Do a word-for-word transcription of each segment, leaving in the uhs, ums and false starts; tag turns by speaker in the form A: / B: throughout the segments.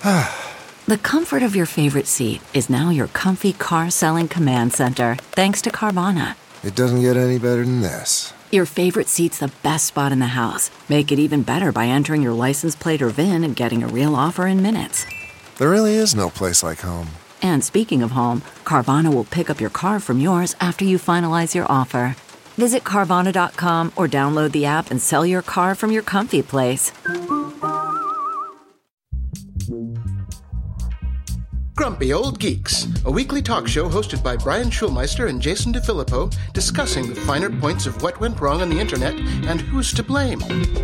A: The comfort of your favorite seat is now your comfy car selling command center, thanks to Carvana.
B: It doesn't get any better than this.
A: Your favorite seat's the best spot in the house. Make it even better by entering your license plate or V I N and getting a real offer in minutes.
B: There really is no place like home.
A: And speaking of home, Carvana will pick up your car from yours after you finalize your offer. Visit Carvana dot com or download the app and sell your car from your comfy place.
C: Grumpy Old Geeks, a weekly talk show hosted by Brian Schulmeister and Jason DeFilippo, discussing the finer points of what went wrong on the internet and who's to blame.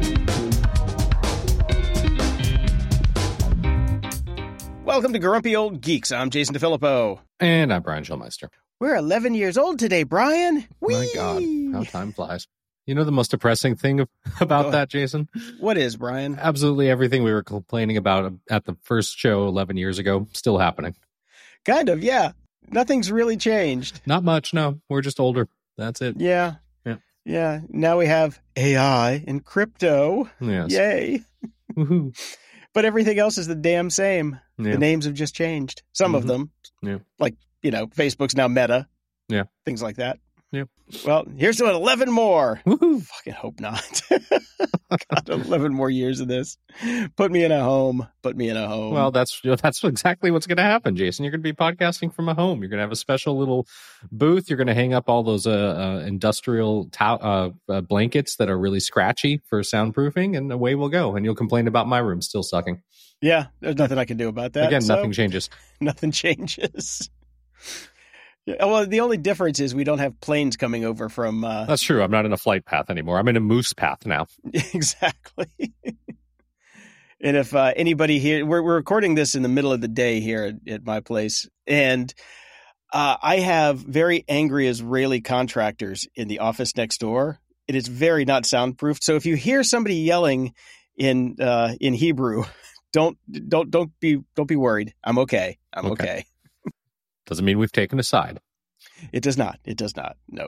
C: Welcome to Grumpy Old Geeks. I'm Jason DeFilippo.
D: And I'm Brian Schulmeister.
C: We're eleven years old today, Brian. Whee!
D: My God, how time flies. You know the most depressing thing about oh, that, Jason?
C: What is, Brian?
D: Absolutely everything we were complaining about at the first show eleven years ago, still happening.
C: Kind of, yeah. Nothing's really changed.
D: Not much, no. We're just older. That's it.
C: Yeah.
D: Yeah.
C: Yeah. Now we have A I and crypto.
D: Yes.
C: Yay.
D: Woohoo.
C: But everything else is the damn same.
D: Yeah.
C: The names have just changed. Some
D: mm-hmm.
C: of them.
D: Yeah.
C: Like, you know, Facebook's now Meta.
D: Yeah.
C: Things like that.
D: Yeah.
C: Well, here's to eleven more.
D: Woohoo.
C: Fucking hope not. God, eleven more years of this. Put me in a home. Put me in a home.
D: Well, that's that's exactly what's going to happen, Jason. You're going to be podcasting from a home. You're going to have a special little booth. You're going to hang up all those uh, uh, industrial ta- uh, uh, blankets that are really scratchy for soundproofing, and away we'll go. And you'll complain about my room still sucking.
C: Yeah, there's nothing I can do about that.
D: Again,
C: so
D: nothing changes.
C: Nothing changes. Yeah, well, the only difference is we don't have planes coming over from... Uh...
D: That's true. I'm not in a flight path anymore. I'm in a moose path now.
C: Exactly. And if uh, anybody here... We're, we're recording this in the middle of the day here at, at my place. And uh, I have very angry Israeli contractors in the office next door. It is very not soundproofed. So if you hear somebody yelling in uh, in Hebrew, don't don't don't be don't be worried. I'm okay. I'm okay. okay.
D: Doesn't mean we've taken a side.
C: It does not. It does not. No.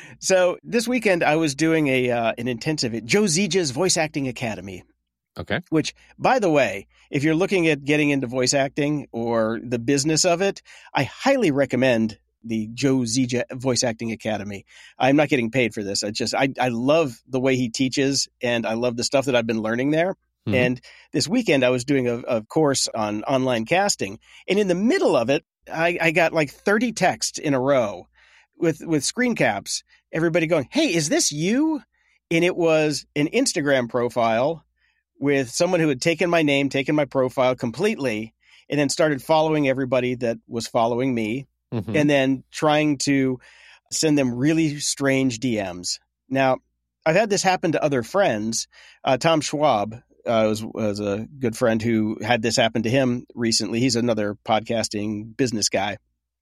C: So this weekend I was doing a uh, an intensive at Joe Zija's Voice Acting Academy.
D: Okay.
C: Which, by the way, if you're looking at getting into voice acting or the business of it, I highly recommend the Joe Zija Voice Acting Academy. I'm not getting paid for this. I just I I love the way he teaches, and I love the stuff that I've been learning there. Mm-hmm. And this weekend I was doing a, a course on online casting, and in the middle of it, I, I got like thirty texts in a row with, with screen caps, everybody going, "Hey, is this you?" And it was an Instagram profile with someone who had taken my name, taken my profile completely, and then started following everybody that was following me, mm-hmm. and then trying to send them really strange D Ms. Now, I've had this happen to other friends. Uh, Tom Schwab, Uh, was, was a good friend who had this happen to him recently. He's another podcasting business guy.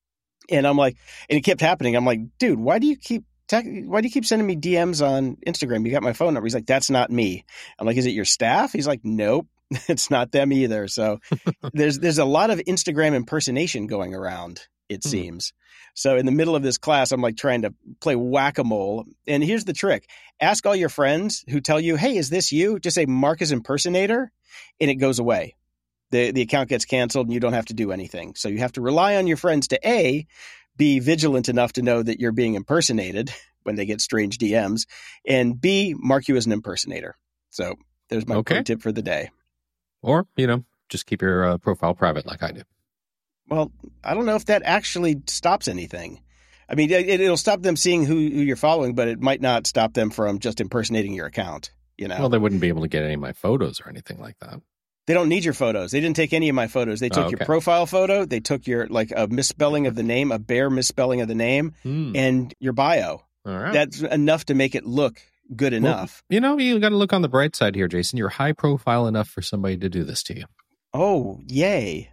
C: And I'm like, and it kept happening. I'm like, dude, why do you keep, te- why do you keep sending me D Ms on Instagram? You got my phone number. He's like, that's not me. I'm like, is it your staff? He's like, nope, it's not them either. So there's, there's a lot of Instagram impersonation going around, it hmm. seems. So in the middle of this class, I'm like trying to play whack-a-mole. And here's the trick. Ask all your friends who tell you, "Hey, is this you?" Just say Marcus Impersonator, and it goes away. The the account gets canceled and you don't have to do anything. So you have to rely on your friends to A, be vigilant enough to know that you're being impersonated when they get strange D Ms, and B, mark you as an impersonator. So there's my
D: okay.
C: pro tip for the day.
D: Or, you know, just keep your uh, profile private like I do.
C: Well, I don't know if that actually stops anything. I mean, it, it'll stop them seeing who, who you're following, but it might not stop them from just impersonating your account, you know?
D: Well, they wouldn't be able to get any of my photos or anything like that.
C: They don't need your photos. They didn't take any of my photos. They took
D: oh, okay.
C: your profile photo. They took your, like, a misspelling of the name, a bare misspelling of the name,
D: mm.
C: and your bio.
D: All right.
C: That's enough to make it look good enough.
D: Well, you know, you got to look on the bright side here, Jason. You're high profile enough for somebody to do this to you.
C: Oh, yay.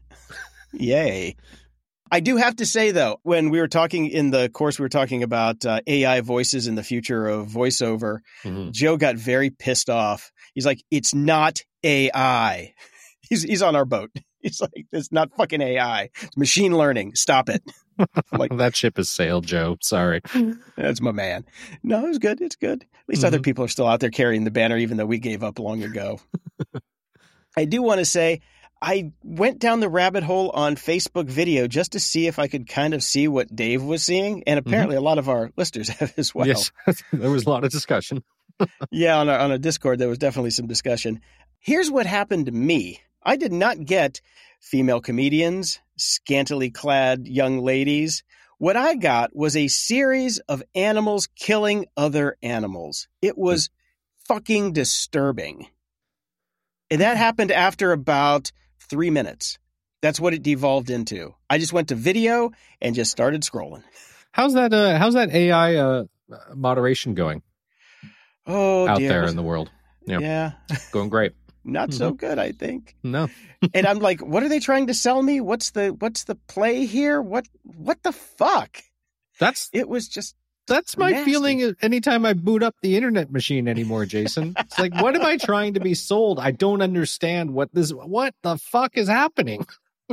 C: Yay. I do have to say, though, when we were talking in the course, we were talking about uh, A I voices in the future of voiceover. Mm-hmm. Joe got very pissed off. He's like, it's not A I. He's he's on our boat. He's like, it's not fucking A I. It's machine learning. Stop it.
D: Like, that ship has sailed, Joe. Sorry.
C: That's my man. No, it's good. It's good. At least mm-hmm. other people are still out there carrying the banner, even though we gave up long ago. I do want to say, I went down the rabbit hole on Facebook video just to see if I could kind of see what Dave was seeing. And apparently mm-hmm. a lot of our listeners have as well.
D: Yes, there was a lot of discussion.
C: Yeah, on a, on a Discord, there was definitely some discussion. Here's what happened to me. I did not get female comedians, scantily clad young ladies. What I got was a series of animals killing other animals. It was fucking disturbing. And that happened after about three minutes. That's what it devolved into. I just went to video and just started scrolling.
D: How's that? Uh, how's that A I uh, moderation going?
C: Oh,
D: out
C: dear.
D: there in the world. Yeah,
C: yeah.
D: Going great.
C: Not mm-hmm. so good, I think.
D: No.
C: And I'm like, what are they trying to sell me? What's the what's the play here? What what the fuck?
D: That's
C: it was just
D: that's my
C: nasty.
D: feeling anytime I boot up the internet machine anymore, Jason. It's like, what am I trying to be sold? I don't understand what this what the fuck is happening.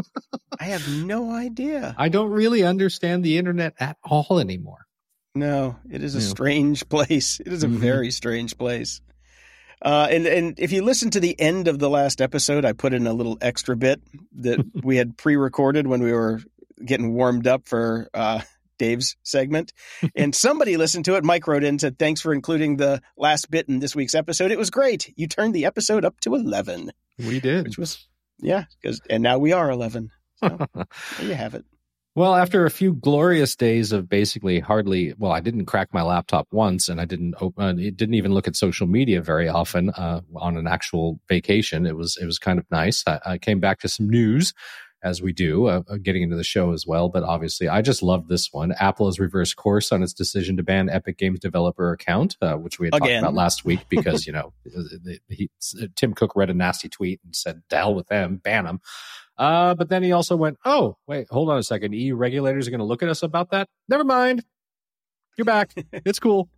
C: I have no idea.
D: I don't really understand the internet at all anymore.
C: No, it is a
D: yeah.
C: strange place. It is a
D: mm-hmm.
C: very strange place. Uh, and, and if you listen to the end of the last episode, I put in a little extra bit that we had pre-recorded when we were getting warmed up for uh, Dave's segment. And somebody listened to it. Mike wrote in and said, thanks for including the last bit in this week's episode. It was great. You turned the episode up to eleven.
D: We did.
C: Which was, yeah, because and now we are eleven. So there you have it.
D: Well, after a few glorious days of basically hardly, well, I didn't crack my laptop once, and I didn't open, it didn't even look at social media very often uh, on an actual vacation. It was, it was kind of nice. I, I came back to some news, as we do, uh, getting into the show as well. But obviously, I just love this one. Apple has reversed course on its decision to ban Epic Games developer account, uh, which we had
C: Again.
D: talked about last week because, you know, he, Tim Cook read a nasty tweet and said, "To hell with them, ban them." Uh, but then he also went, oh, wait, hold on a second. E U regulators are going to look at us about that? Never mind. You're back. It's cool.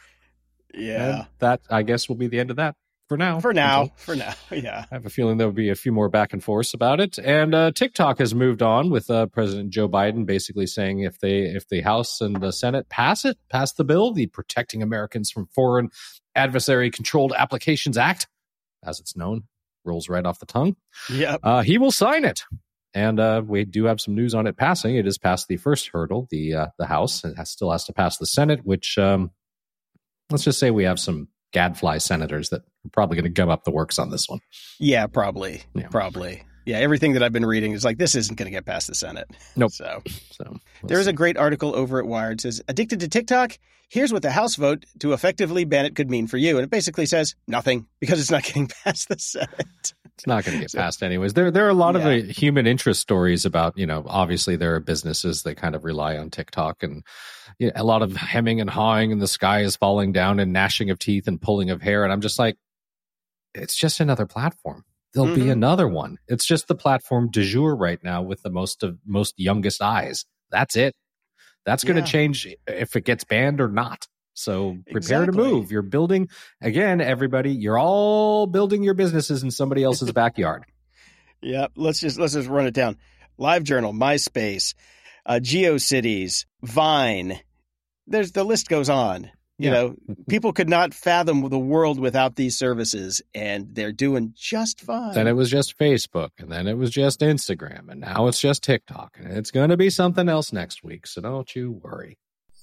C: Yeah.
D: And that, I guess, will be the end of that for now.
C: For now.
D: Until,
C: for now. Yeah.
D: I have a feeling there will be a few more back and forths about it. And uh, TikTok has moved on with uh, President Joe Biden basically saying if they if the House and the Senate pass it, pass the bill, the Protecting Americans from Foreign Adversary Controlled Applications Act, as it's known, rolls right off the tongue.
C: Yeah,
D: uh, he will sign it, and uh, we do have some news on it passing. It has passed the first hurdle, the uh, the House. It has, still has to pass the Senate, which um, let's just say we have some gadfly senators that are probably going to gum up the works on this one.
C: Yeah, probably,
D: yeah.
C: probably. Yeah, everything that I've been reading is like, this isn't going to get past the Senate.
D: Nope.
C: So,
D: so we'll
C: there is
D: see.
C: a great article over at Wired. It says, addicted to TikTok? Here's what the House vote to effectively ban it could mean for you. And it basically says nothing because it's not getting past the Senate.
D: It's not going to get so, passed anyways. There, there are a lot
C: yeah.
D: of uh, human interest stories about, you know, obviously there are businesses that kind of rely on TikTok and you know, a lot of hemming and hawing and the sky is falling down and gnashing of teeth and pulling of hair. And I'm just like, it's just another platform. There'll mm-hmm. be another one. It's just the platform du jour right now with the most of most youngest eyes. That's it. That's going to yeah. change if it gets banned or not. So prepare
C: exactly.
D: to move. You're building, again, everybody, you're all building your businesses in somebody else's backyard.
C: Yeah, let's just let's just run it down. LiveJournal, MySpace, uh, GeoCities, Vine. There's the list goes on. You
D: yeah.
C: know, people could not fathom the world without these services, and they're doing just fine.
D: Then it was just Facebook, and then it was just Instagram, and now it's just TikTok, and it's going to be something else next week, so don't you worry.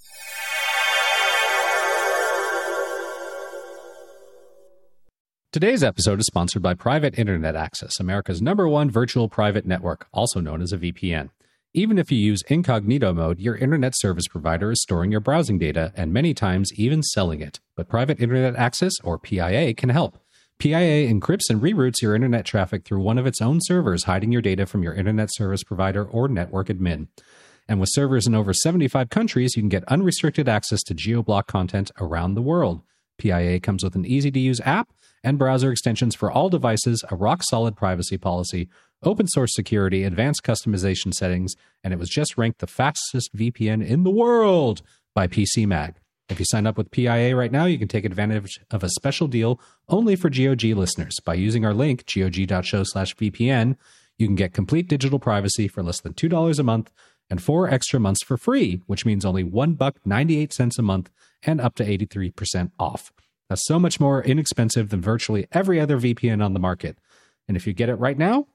D: Today's episode is sponsored by Private Internet Access, America's number one virtual private network, also known as a V P N. Even if you use incognito mode, your internet service provider is storing your browsing data and many times even selling it. But Private Internet Access, or P I A, can help. P I A encrypts and reroutes your internet traffic through one of its own servers, hiding your data from your internet service provider or network admin. And with servers in over seventy-five countries, you can get unrestricted access to geo-block content around the world. P I A comes with an easy-to-use app and browser extensions for all devices, a rock-solid privacy policy, open-source security, advanced customization settings, and it was just ranked the fastest V P N in the world by P C Mag. If you sign up with P I A right now, you can take advantage of a special deal only for G O G listeners. By using our link, gog.show slash VPN, you can get complete digital privacy for less than two dollars a month and four extra months for free, which means only one buck ninety-eight cents a month and up to eighty-three percent off. That's so much more inexpensive than virtually every other V P N on the market. And if you get it right now,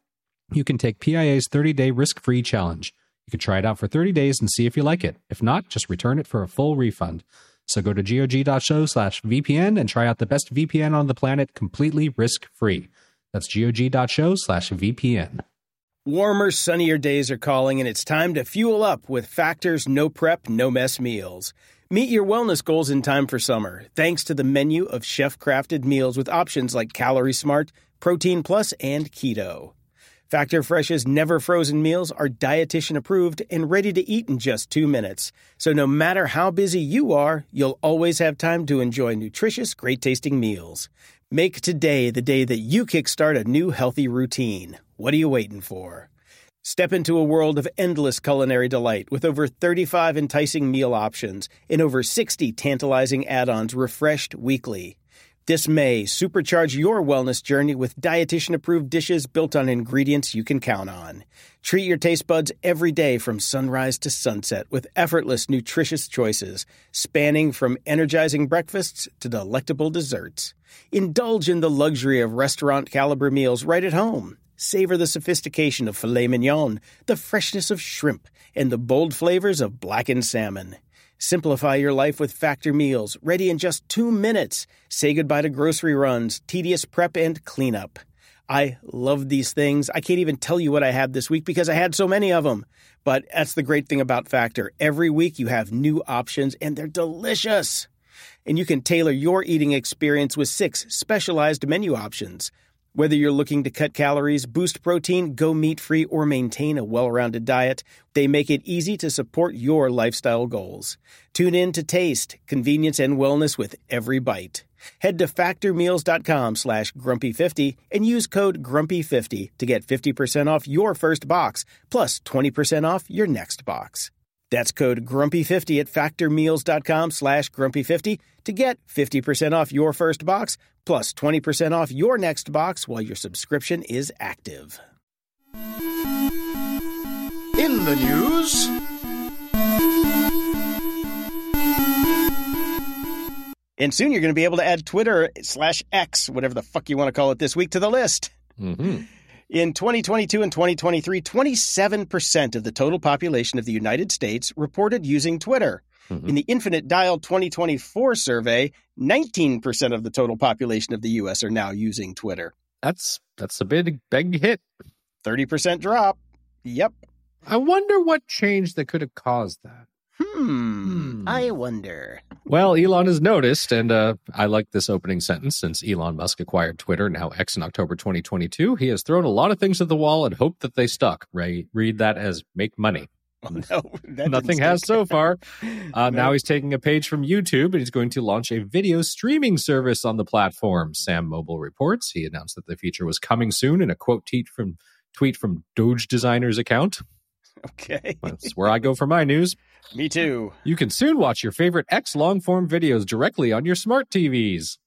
D: you can take P I A's thirty-day risk-free challenge. You can try it out for thirty days and see if you like it. If not, just return it for a full refund. So go to gog.show slash VPN and try out the best V P N on the planet completely risk-free. That's gog.show slash VPN.
C: Warmer, sunnier days are calling, and it's time to fuel up with Factor's no prep, no mess meals. Meet your wellness goals in time for summer, thanks to the menu of chef-crafted meals with options like Calorie Smart, Protein Plus, and Keto. Factor Fresh's never-frozen meals are dietitian-approved and ready to eat in just two minutes. So no matter how busy you are, you'll always have time to enjoy nutritious, great-tasting meals. Make today the day that you kickstart a new healthy routine. What are you waiting for? Step into a world of endless culinary delight with over thirty-five enticing meal options and over sixty tantalizing add-ons refreshed weekly. This May, supercharge your wellness journey with dietitian-approved dishes built on ingredients you can count on. Treat your taste buds every day from sunrise to sunset with effortless, nutritious choices, spanning from energizing breakfasts to delectable desserts. Indulge in the luxury of restaurant-caliber meals right at home. Savor the sophistication of filet mignon, the freshness of shrimp, and the bold flavors of blackened salmon. Simplify your life with Factor meals, ready in just two minutes. Say goodbye to grocery runs, tedious prep, and cleanup. I love these things. I can't even tell you what I had this week because I had so many of them. But that's the great thing about Factor. Every week you have new options, and they're delicious. And you can tailor your eating experience with six specialized menu options. Whether you're looking to cut calories, boost protein, go meat-free, or maintain a well-rounded diet, they make it easy to support your lifestyle goals. Tune in to taste, convenience, and wellness with every bite. Head to factormeals.com slash grumpy50 and use code grumpy fifty to get fifty percent off your first box, plus twenty percent off your next box. That's code grumpy fifty at factormeals.com slash grumpy50 to get fifty percent off your first box, plus twenty percent off your next box while your subscription is active.
E: In the news...
C: And soon you're going to be able to add Twitter slash X, whatever the fuck you want to call it this week, to the list.
D: Mm-hmm.
C: In twenty twenty-two and twenty twenty-three, twenty-seven percent of the total population of the United States reported using Twitter. Mm-hmm. In the Infinite Dial twenty twenty-four survey, nineteen percent of the total population of the U S are now using Twitter.
D: That's that's a big, big hit.
C: thirty percent drop. Yep.
D: I wonder what changed that could have caused that.
C: Hmm. hmm. I wonder.
D: Well, Elon has noticed, and uh, I like this opening sentence, since Elon Musk acquired Twitter, now X, in October twenty twenty-two, he has thrown a lot of things at the wall and hoped that they stuck. Right? Read that as make money.
C: Oh, no, that
D: Nothing has so far. Uh, no. Now he's taking a page from YouTube, and he's going to launch a video streaming service on the platform. Sam Mobile reports. He announced that the feature was coming soon in a quote tweet from tweet from Doge Designer's account.
C: Okay.
D: That's where I go for my news.
C: Me too.
D: You can soon watch your favorite X long-form videos directly on your smart T Vs.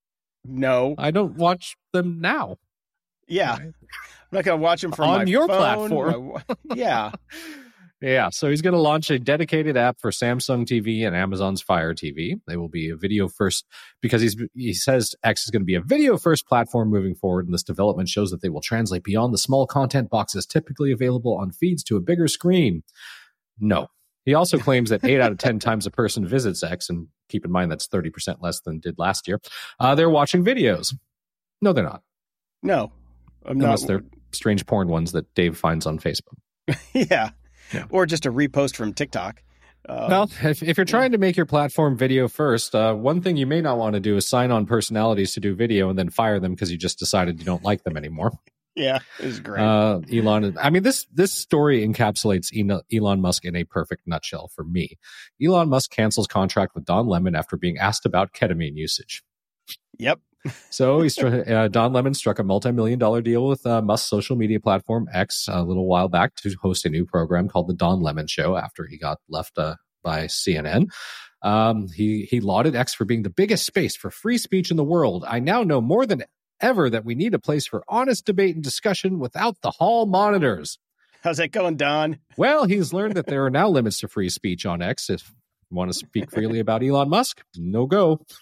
C: No.
D: I don't watch them now.
C: Yeah. I'm not going to watch them from
D: on
C: my
D: your
C: phone,
D: platform.
C: My, yeah.
D: Yeah, so he's going to launch a dedicated app for Samsung T V and Amazon's Fire T V. They will be a video first, because he's he says X is going to be a video first platform moving forward, and this development shows that they will translate beyond the small content boxes typically available on feeds to a bigger screen. No. He also claims that eight out of ten times a person visits X, and keep in mind that's thirty percent less than did last year, uh, they're watching videos. No, they're not.
C: No. I'm
D: Unless
C: not.
D: they're strange porn ones that Dave finds on Facebook.
C: Yeah.
D: Yeah.
C: Or just a repost from TikTok. Um,
D: well, if, if you're trying to make your platform video first, uh, one thing you may not want to do is sign on personalities to do video and then fire them because you just decided you don't like them anymore.
C: Yeah, it was great.
D: Uh, Elon, I mean, this this story encapsulates Elon Musk in a perfect nutshell for me. Elon Musk cancels contract with Don Lemon after being asked about ketamine usage.
C: Yep.
D: So he struck, uh, Don Lemon struck a multi-million dollar deal with uh, Musk's social media platform X a little while back to host a new program called The Don Lemon Show after he got left uh, by C N N. Um, he, he lauded X for being the biggest space for free speech in the world. I now know more than ever that we need a place for honest debate and discussion without the hall monitors.
C: How's that going, Don?
D: Well, he's learned that there are now limits to free speech on X. If you want to speak freely about Elon Musk, no go.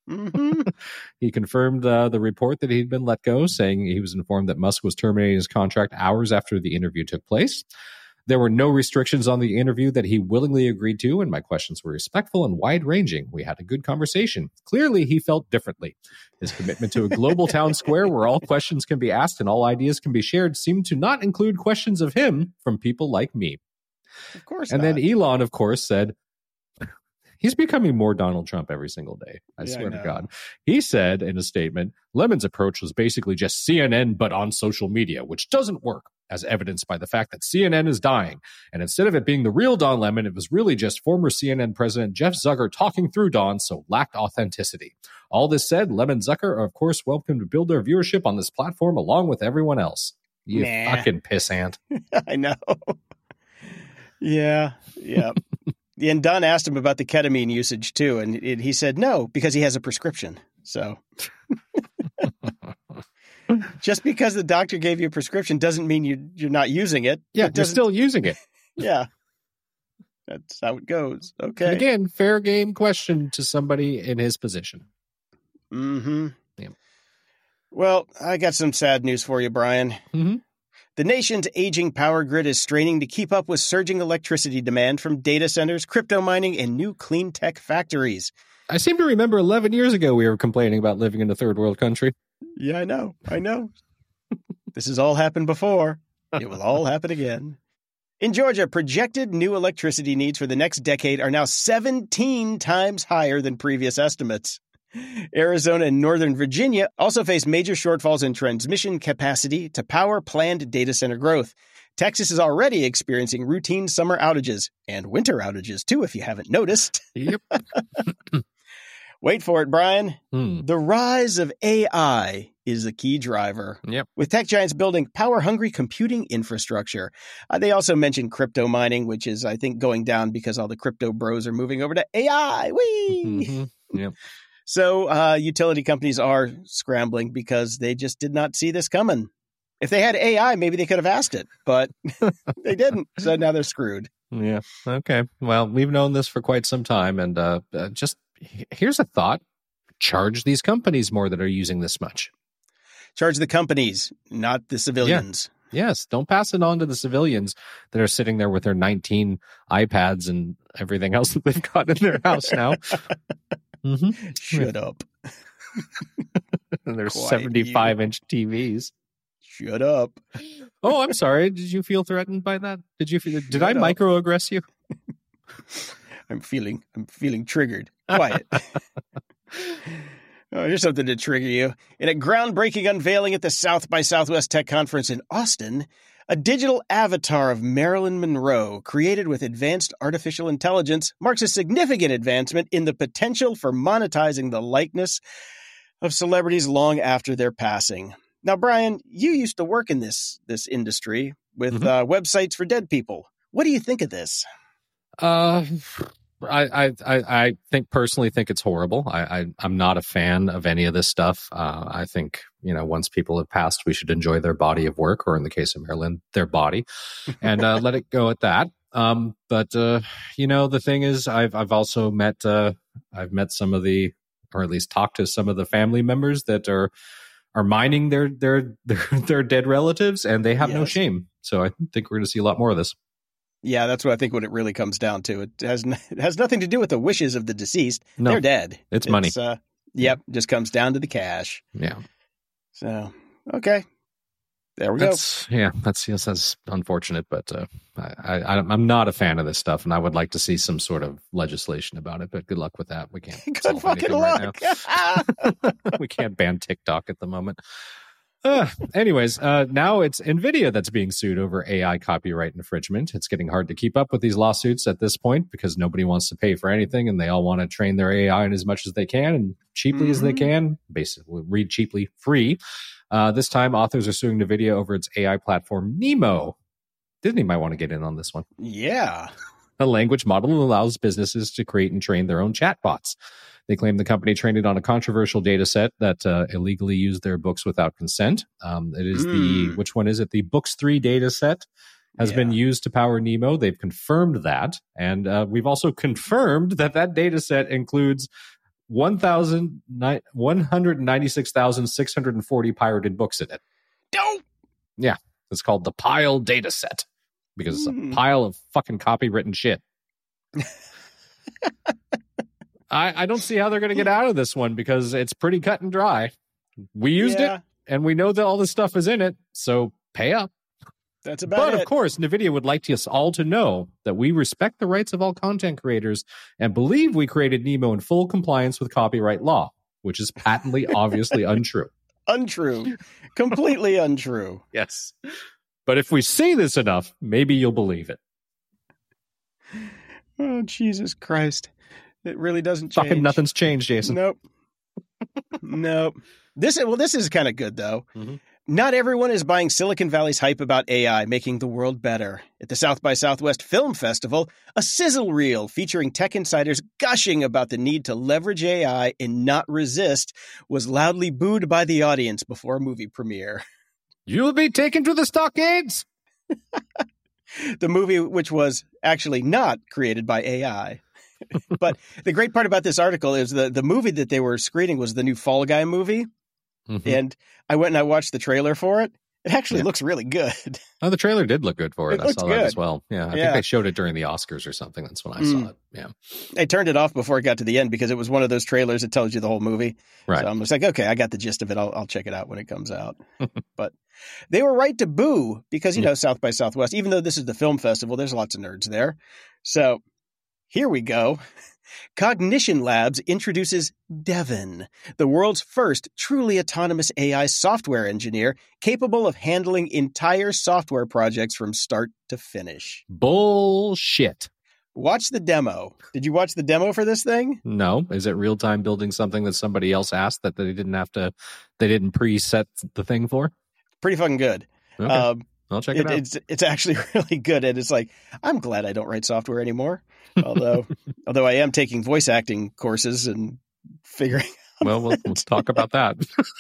C: Mm-hmm.
D: He confirmed uh, the report that he'd been let go, saying he was informed that Musk was terminating his contract hours after the interview took place. There were no restrictions on the interview that he willingly agreed to, and my questions were respectful and wide-ranging. We had a good conversation. Clearly, he felt differently. His commitment to a global town square where all questions can be asked and all ideas can be shared seemed to not include questions of him from people like me.
C: Of course
D: And
C: not.
D: then Elon, of course, said, he's becoming more Donald Trump every single day. I
C: Yeah,
D: swear
C: I
D: to
C: know.
D: God. He said in a statement, Lemon's approach was basically just C N N, but on social media, which doesn't work, as evidenced by the fact that C N N is dying. And instead of it being the real Don Lemon, it was really just former C N N president Jeff Zucker talking through Don, so lacked authenticity. All this said, Lemon and Zucker are, of course, welcome to build their viewership on this platform along with everyone else. You
C: Nah.
D: fucking pissant.
C: I know. Yeah, yeah. And Don asked him about the ketamine usage too, and it, he said no because he has a prescription. So, just because the doctor gave you a prescription doesn't mean you you're not using it.
D: Yeah,
C: It
D: you're
C: doesn't-
D: still using it.
C: Yeah, that's how it goes.
D: And
C: Okay.
D: again, fair game question to somebody in his position.
C: Mm-hmm.
D: Yeah.
C: Well, I got some sad news for you, Brian.
D: Mm-hmm.
C: The nation's aging power grid is straining to keep up with surging electricity demand from data centers, crypto mining, and new clean tech factories.
D: I seem to remember eleven years ago we were complaining about living in a third world country.
C: Yeah, I know. I know. This has all happened before. It will all happen again. In Georgia, projected new electricity needs for the next decade are now seventeen times higher than previous estimates. Arizona and Northern Virginia also face major shortfalls in transmission capacity to power planned data center growth. Texas is already experiencing routine summer outages and winter outages, too, if you haven't noticed.
D: Yep.
C: Wait for it, Brian.
D: Hmm.
C: The rise of A I is a key driver.
D: Yep.
C: With tech giants building power-hungry computing infrastructure. Uh, they also mentioned crypto mining, which is, I think, going down because all the crypto bros are moving over to A I. Whee!
D: Mm-hmm. Yep.
C: So uh, utility companies are scrambling because they just did not see this coming. If they had A I, maybe they could have asked it, but they didn't. So now they're screwed.
D: Yeah. Okay. Well, we've known this for quite some time, and uh, uh, just here's a thought: charge these companies more that are using this much.
C: Charge the companies, not the civilians.
D: Yes. Don't pass it on to the civilians that are sitting there with their nineteen iPads and everything else that they've got in their house now. Mm-hmm.
C: Shut up.
D: And their
C: Quiet
D: seventy-five inch T Vs.
C: Shut up.
D: Oh, I'm sorry. Did you feel threatened by that? Did you? Feel, did
C: Shut
D: I
C: up.
D: microaggress you?
C: I'm feeling I'm feeling triggered. Quiet. Oh, here's something to trigger you. In a groundbreaking unveiling at the South by Southwest Tech Conference in Austin, a digital avatar of Marilyn Monroe, created with advanced artificial intelligence, marks a significant advancement in the potential for monetizing the likeness of celebrities long after their passing. Now, Brian, you used to work in this this industry with
D: Mhm.
C: uh, websites for dead people. What do you think of this?
D: Uh, I, I, I I think personally think it's horrible. I, I, I'm not a fan of any of this stuff. Uh, I think, you know, once people have passed, we should enjoy their body of work, or in the case of Marilyn, their body, and uh, let it go at that. Um, but uh, you know, the thing is, I've I've also met uh, I've met some of the, or at least talked to some of the family members that are are mining their their their, their dead relatives, and they have no
C: Yes.
D: shame. So I think we're going to see a lot more of this.
C: Yeah, that's what I think what it really comes down to. It has n- it has nothing to do with the wishes of the deceased.
D: No,
C: They're dead.
D: it's money.
C: Uh, yep, just comes down to the cash.
D: Yeah.
C: So, okay. There we
D: That's, yeah, that's yes, that's unfortunate, but uh, I, I, I'm not a fan of this stuff, and I would like to see some sort of legislation about it. But good luck with that. We can't.
C: go. Good
D: solve
C: fucking
D: anything right
C: luck.
D: now. We can't ban TikTok at the moment. Uh, anyways, uh, now it's NVIDIA that's being sued over A I copyright infringement. It's getting hard to keep up with these lawsuits at this point because nobody wants to pay for anything, and they all want to train their A I in as much as they can and cheaply as they
C: Mhm.
D: can. Basically, read cheaply, free. Uh, this time, authors are suing NVIDIA over its A I platform, Nemo. Disney might want to get in on this one.
C: yeah.
D: A language model that allows businesses to create and train their own chatbots. They claim the company trained it on a controversial data set that uh, illegally used their books without consent. Um, it is the,
C: Mm.
D: which one is it? The Books three data set has
C: Yeah.
D: been used to power Nemo. They've confirmed that. And uh, we've also confirmed that that data set includes one hundred ninety-six thousand six hundred forty pirated books in it.
C: Dope.
D: Yeah. It's called the Pile Data Set because it's
C: Mm.
D: a pile of fucking copywritten shit. I, I don't see how they're going to get out of this one because it's pretty cut and dry. We used
C: Yeah.
D: it, and we know that all this stuff is in it, so pay up.
C: That's about
D: But
C: it.
D: of course, NVIDIA would like us all to know that we respect the rights of all content creators and believe we created Nemo in full compliance with copyright law, which is patently, obviously untrue.
C: Untrue. Completely untrue.
D: Yes. But if we say this enough, maybe you'll believe it.
C: Oh, Jesus Christ. It really doesn't change.
D: Fucking nothing's changed, Jason.
C: Nope. Nope. This well, this is kind of good though.
D: Mm-hmm.
C: Not everyone is buying Silicon Valley's hype about A I making the world better. At the South by Southwest Film Festival, a sizzle reel featuring tech insiders gushing about the need to leverage A I and not resist was loudly booed by the audience before a movie premiere.
D: You'll be taken to the stockades.
C: The movie, which was actually not created by A I. But the great part about this article is the, the movie that they were screening was the new Fall Guy movie.
D: Mm-hmm.
C: And I went and I watched the trailer for it. It actually
D: Yeah.
C: looks really good.
D: Oh, the trailer did look good for it.
C: It
D: I
C: looked
D: saw that as
C: good.
D: well. Yeah, I
C: Yeah.
D: think they showed it during the Oscars or something. That's when I
C: Mm.
D: saw it. Yeah.
C: I turned it off before it got to the end because it was one of those trailers that tells you the whole movie.
D: Right.
C: So I'm just like, okay, I got the gist of it. I'll, I'll check it out when it comes out. But they were right to boo because, you know, South by Southwest, even though this is the film festival, there's lots of nerds there. So here we go. Cognition Labs introduces Devin, the world's first truly autonomous A I software engineer capable of handling entire software projects from start to finish.
D: Bullshit.
C: Watch the demo. Did you watch the demo for this thing?
D: No. Is it real time building something that somebody else asked that they didn't have to, they didn't preset the thing for?
C: Pretty fucking good.
D: Okay.
C: Um,
D: I'll check it,
C: it,
D: out.
C: it's it's actually really good, and it's like I'm glad I don't write software anymore. Although although I am taking voice acting courses and figuring.
D: Well, we'll let's talk about that.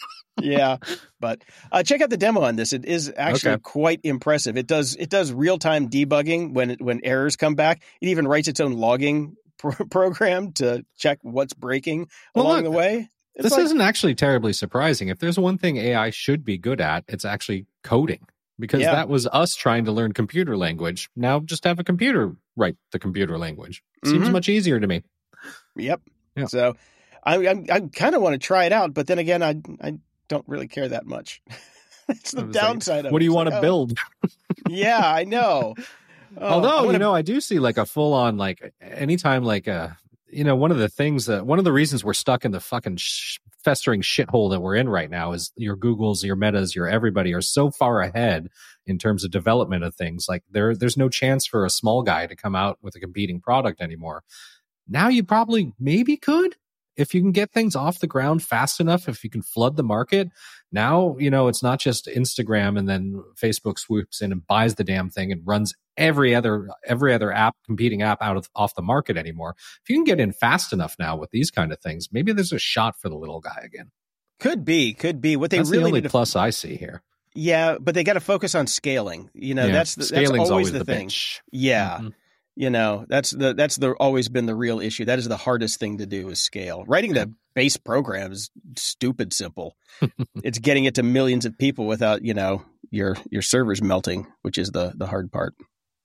C: Yeah, but uh, check out the demo on this. It is actually
D: Okay.
C: quite impressive. It does it does real time debugging when it, when errors come back. It even writes its own logging pro- program to check what's breaking
D: Well,
C: along
D: look,
C: the way. It's
D: This
C: like,
D: isn't actually terribly surprising. If there's one thing A I should be good at, it's actually coding. Because
C: Yeah.
D: that was us trying to learn computer language. Now just have a computer write the computer language. Seems
C: Mhm.
D: much easier to me.
C: Yep.
D: Yeah.
C: So I I, I kind of want to try it out, but then again, I I don't really care that much. That's the
D: I was like,
C: downside of it.
D: what do you
C: It's
D: want
C: like,
D: to
C: oh,
D: build?
C: Yeah, I know. Oh, I
D: Although,
C: wanna-
D: you know, I do see like a full on, like anytime like a, you know, one of the things that, one of the reasons we're stuck in the fucking sh- festering shithole that we're in right now is your Googles, your Metas, your everybody are so far ahead in terms of development of things. Like there, there's no chance for a small guy to come out with a competing product anymore. Now you probably maybe could. If you can get things off the ground fast enough, if you can flood the market, now, you know, it's not just Instagram and then Facebook swoops in and buys the damn thing and runs every other every other app, competing app out of off the market anymore. If you can get in fast enough now with these kind of things, maybe there's a shot for the little guy again.
C: could be, could be. What they
D: That's
C: really
D: the only
C: need to,
D: plus I see here.
C: yeah, but they got to focus on scaling. You know,
D: Yeah,
C: that's the, that's
D: scaling's
C: always, the,
D: the
C: thing.
D: bitch.
C: Yeah.
D: Mhm.
C: You know, that's the that's the always been the real issue. That is the hardest thing to do is scale. Writing the base program is stupid simple. It's getting it to millions of people without, you know, your your servers melting, which is the the hard part.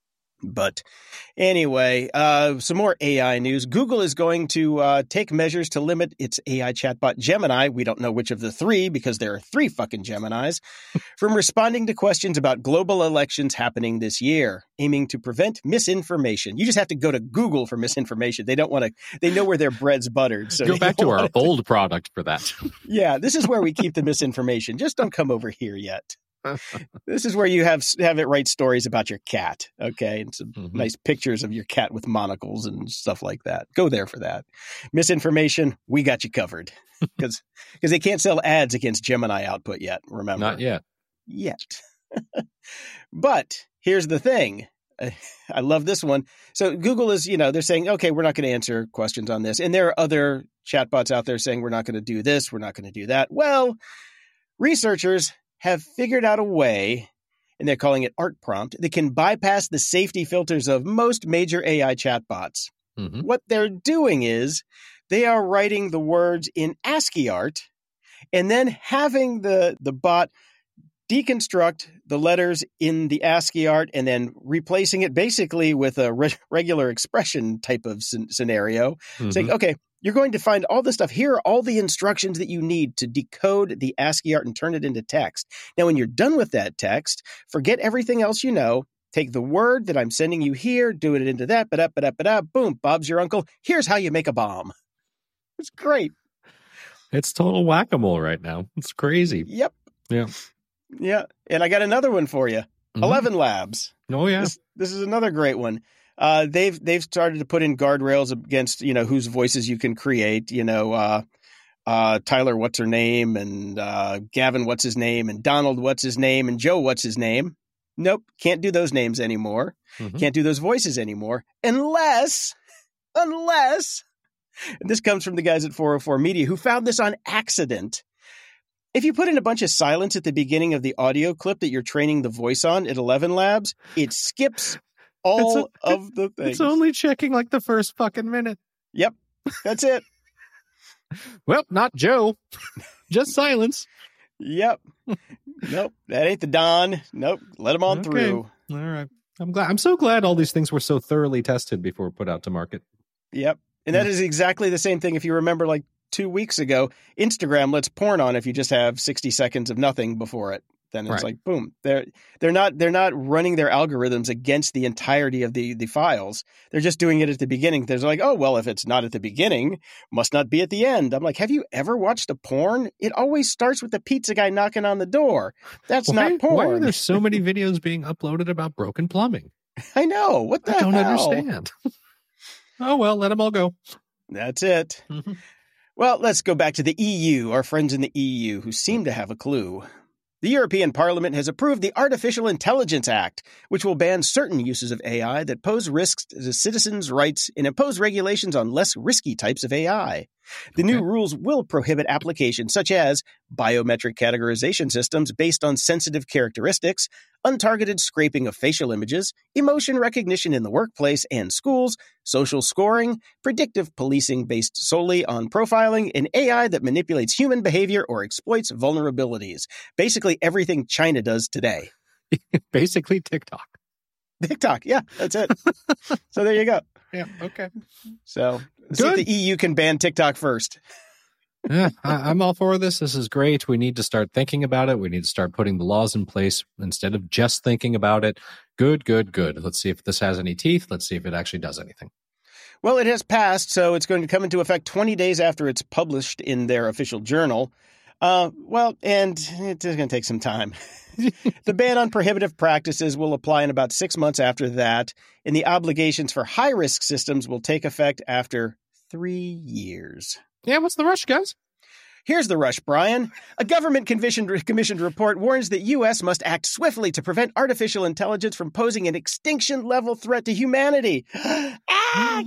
C: But anyway, uh, some more A I news. Google is going to uh, take measures to limit its A I chatbot Gemini. We don't know which of the three because there are three fucking Geminis from responding to questions about global elections happening this year, aiming to prevent misinformation. You just have to go to Google for misinformation. They don't want to. They know where their bread's buttered. So
D: Go
C: they
D: back
C: don't
D: to our
C: want it
D: old product for that.
C: Yeah, this is where we keep the misinformation. Just don't come over here yet. This is where you have have it write stories about your cat, okay, and some
D: Mhm.
C: nice pictures of your cat with monocles and stuff like that. Go there for that. Misinformation, we got you covered because because they can't sell ads against Gemini output yet. Remember,
D: Not yet.
C: yet. But here's the thing. I love this one. So Google is, you know, they're saying, okay, we're not going to answer questions on this. And there are other chatbots out there saying we're not going to do this, we're not going to do that. Well, researchers have figured out a way, and they're calling it Art Prompt, that can bypass the safety filters of most major A I chatbots.
D: Mhm.
C: What they're doing is they are writing the words in ASCII art and then having the, the bot deconstruct the letters in the ASCII art and then replacing it basically with a re- regular expression type of sc- scenario. Mm-hmm. Saying, okay, you're going to find all this stuff. Here are all the instructions that you need to decode the ASCII art and turn it into text. Now, when you're done with that text, forget everything else you know. Take the word that I'm sending you here, do it into that, ba-da, ba-da, ba-da, boom, Bob's your uncle. Here's how you make a bomb. It's great.
D: It's total whack-a-mole right now. It's crazy.
C: Yep.
D: Yeah.
C: Yeah. And I got another one for you. Mm-hmm. Eleven Labs.
D: Oh, yeah.
C: This, this is another great one. Uh, they've they've started to put in guardrails against, you know, whose voices you can create, you know, uh, uh, Tyler, what's her name, and uh, Gavin, what's his name, and Donald, what's his name, and Joe, what's his name. Nope, can't do those names anymore. Mm-hmm. Can't do those voices anymore. Unless, unless, and this comes from the guys at four oh four Media who found this on accident. If you put in a bunch of silence at the beginning of the audio clip that you're training the voice on at Eleven Labs, it skips all a, of the things.
D: It's only checking like the first fucking minute.
C: Yep, that's it.
D: Well, not Joe. Just silence.
C: Yep. Nope, that ain't the Don. Nope, let him on
D: okay.
C: through.
D: All right. I'm glad. I'm so glad all these things were so thoroughly tested before put out to market.
C: Yep. And that mm. is exactly the same thing. If you remember, like two weeks ago, Instagram lets porn on if you just have sixty seconds of nothing before it. Then it's right. like, boom. They're they're not they're not running their algorithms against the entirety of the, the files. They're just doing it at the beginning. They're like, oh, well, if it's not at the beginning, must not be at the end. I'm like, have you ever watched a porn? It always starts with the pizza guy knocking on the door. That's
D: why,
C: not porn.
D: Why are there so many videos being uploaded about broken plumbing?
C: I know. What the
D: I don't
C: hell?
D: understand. Oh, well, let them all go.
C: That's it.
D: Mm-hmm.
C: Well, let's go back to the E U, our friends in the E U who seem to have a clue. The European Parliament has approved the Artificial Intelligence Act, which will ban certain uses of A I that pose risks to citizens' rights and impose regulations on less risky types of A I. The okay. new rules will prohibit applications such as biometric categorization systems based on sensitive characteristics, untargeted scraping of facial images, emotion recognition in the workplace and schools, social scoring, predictive policing based solely on profiling, and A I that manipulates human behavior or exploits vulnerabilities. Basically everything China does today.
D: Basically TikTok.
C: TikTok, yeah, that's it. So there you go.
D: Yeah, okay.
C: So see if the E U can ban TikTok first.
D: Yeah, I, I'm all for this. This is great. We need to start thinking about it. We need to start putting the laws in place instead of just thinking about it. Good, good, good. Let's see if this has any teeth. Let's see if it actually does anything.
C: Well, it has passed, so it's going to come into effect twenty days after it's published in their official journal. Uh, well, and it's going to take some time. The ban on prohibitive practices will apply in about six months after that, and the obligations for high-risk systems will take effect after three years.
D: Yeah, what's the rush, guys?
C: Here's the rush, Brian. A government-commissioned commissioned report warns that U S must act swiftly to prevent artificial intelligence from posing an extinction-level threat to humanity. ah,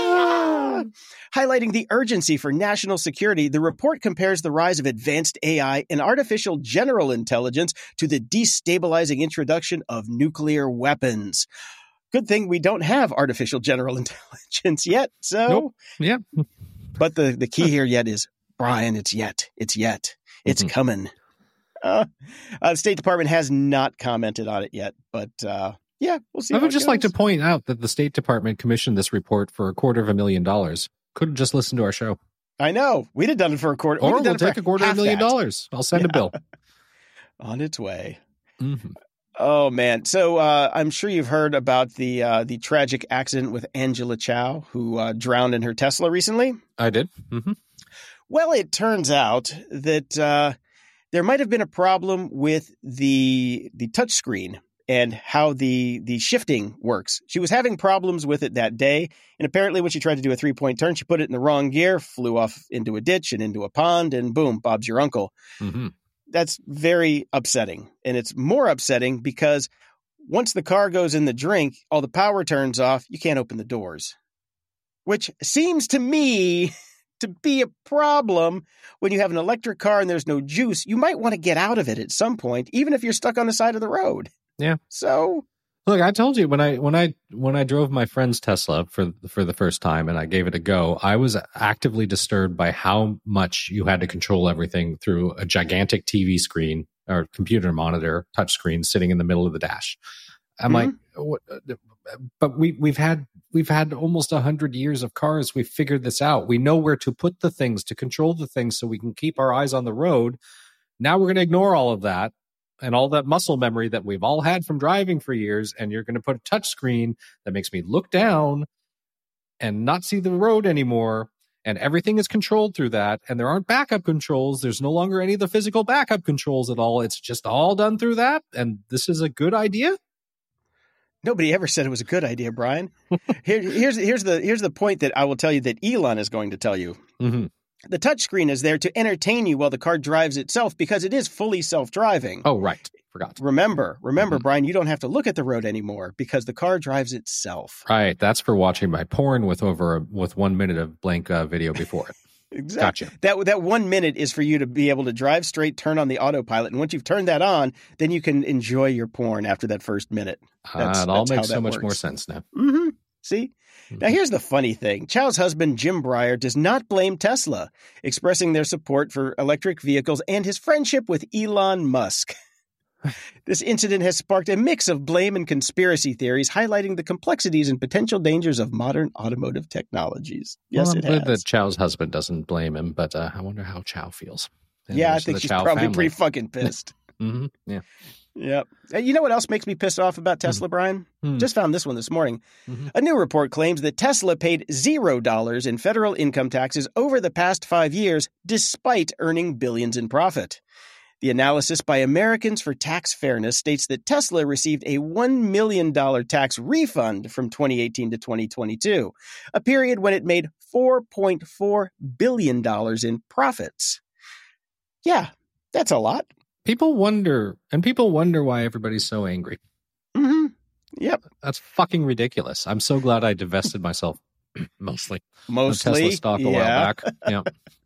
C: yeah! Highlighting the urgency for national security, the report compares the rise of advanced A I and artificial general intelligence to the destabilizing introduction of nuclear weapons. Good thing we don't have artificial general intelligence yet, so...
D: Nope. Yeah.
C: But the, the key here yet is, Brian, it's yet. It's yet. It's mm-hmm. coming. Uh, uh, the State Department has not commented on it yet, but uh, yeah, we'll see.
D: I would just
C: goes.
D: like to point out that the State Department commissioned this report for a quarter of a million dollars. Could have just listened to our show.
C: I know. We'd have done it for a quarter.
D: Or we'll take a quarter of a million that. dollars. I'll send yeah. a bill.
C: On its way.
D: Mm-hmm.
C: Oh, man. So uh, I'm sure you've heard about the uh, the tragic accident with Angela Chow, who uh, drowned in her Tesla recently.
D: I did. Mm-hmm.
C: Well, it turns out that uh, there might have been a problem with the the touchscreen and how the the shifting works. She was having problems with it that day, and apparently when she tried to do a three-point turn, she put it in the wrong gear, flew off into a ditch and into a pond, and boom, Bob's your uncle.
D: Mm-hmm.
C: That's very upsetting, and it's more upsetting because once the car goes in the drink, all the power turns off, you can't open the doors, which seems to me to be a problem. When you have an electric car and there's no juice, you might want to get out of it at some point, even if you're stuck on the side of the road.
D: Yeah.
C: So
D: Look, I told you when I when I when I drove my friend's Tesla for for the first time and I gave it a go, I was actively disturbed by how much you had to control everything through a gigantic T V screen or computer monitor, touch screen sitting in the middle of the dash. I'm mm-hmm. like, what? But we we've had we've had almost a hundred years of cars. We've figured this out. We know where to put the things to control the things, so we can keep our eyes on the road. Now we're going to ignore all of that. And all that muscle memory that we've all had from driving for years, and you're going to put a touch screen that makes me look down and not see the road anymore, and everything is controlled through that, and there aren't backup controls. There's no longer any of the physical backup controls at all. It's just all done through that, and this is a good idea?
C: Nobody ever said it was a good idea, Brian. Here, here's, here's, the, here's the point that I will tell you that Elon is going to tell you.
D: Mm-hmm.
C: The touchscreen is there to entertain you while the car drives itself because it is fully self-driving.
D: Oh, right. Forgot.
C: Remember, remember,
D: Mm-hmm.
C: Brian, you don't have to look at the road anymore because the car drives itself.
D: Right. That's for watching my porn with over a, with one minute of blank uh, video before it.
C: Exactly.
D: Gotcha.
C: That that one minute is for you to be able to drive straight, turn on the autopilot, and once you've turned that on, then you can enjoy your porn after that first minute.
D: That's, uh, it all makes so much works. more sense now.
C: Mm-hmm. See? Now, here's the funny thing. Chow's husband, Jim Breyer, does not blame Tesla, expressing their support for electric vehicles and his friendship with Elon Musk. This incident has sparked a mix of blame and conspiracy theories, highlighting the complexities and potential dangers of modern automotive technologies. Yes,
D: well, I'm
C: it
D: glad
C: has.
D: that Chow's husband doesn't blame him, but uh, I wonder how Chow feels. And
C: yeah, I think she's
D: Chow
C: probably
D: family.
C: pretty fucking pissed.
D: mm-hmm. Yeah.
C: Yep. And you know what else makes me pissed off about Tesla, mm-hmm. Brian?
D: Mm-hmm.
C: Just found this one this morning.
D: Mm-hmm.
C: A new report claims that Tesla paid zero dollars in federal income taxes over the past five years, despite earning billions in profit. The analysis by Americans for Tax Fairness states that Tesla received a one million dollars tax refund from twenty eighteen to twenty twenty-two, a period when it made four point four billion dollars in profits. Yeah, that's a lot.
D: People wonder, and people wonder why everybody's so angry.
C: Mm-hmm. Yep.
D: That's fucking ridiculous. I'm so glad I divested myself, mostly,
C: Mostly,
D: of Tesla stock a
C: yeah.
D: while back. Yeah.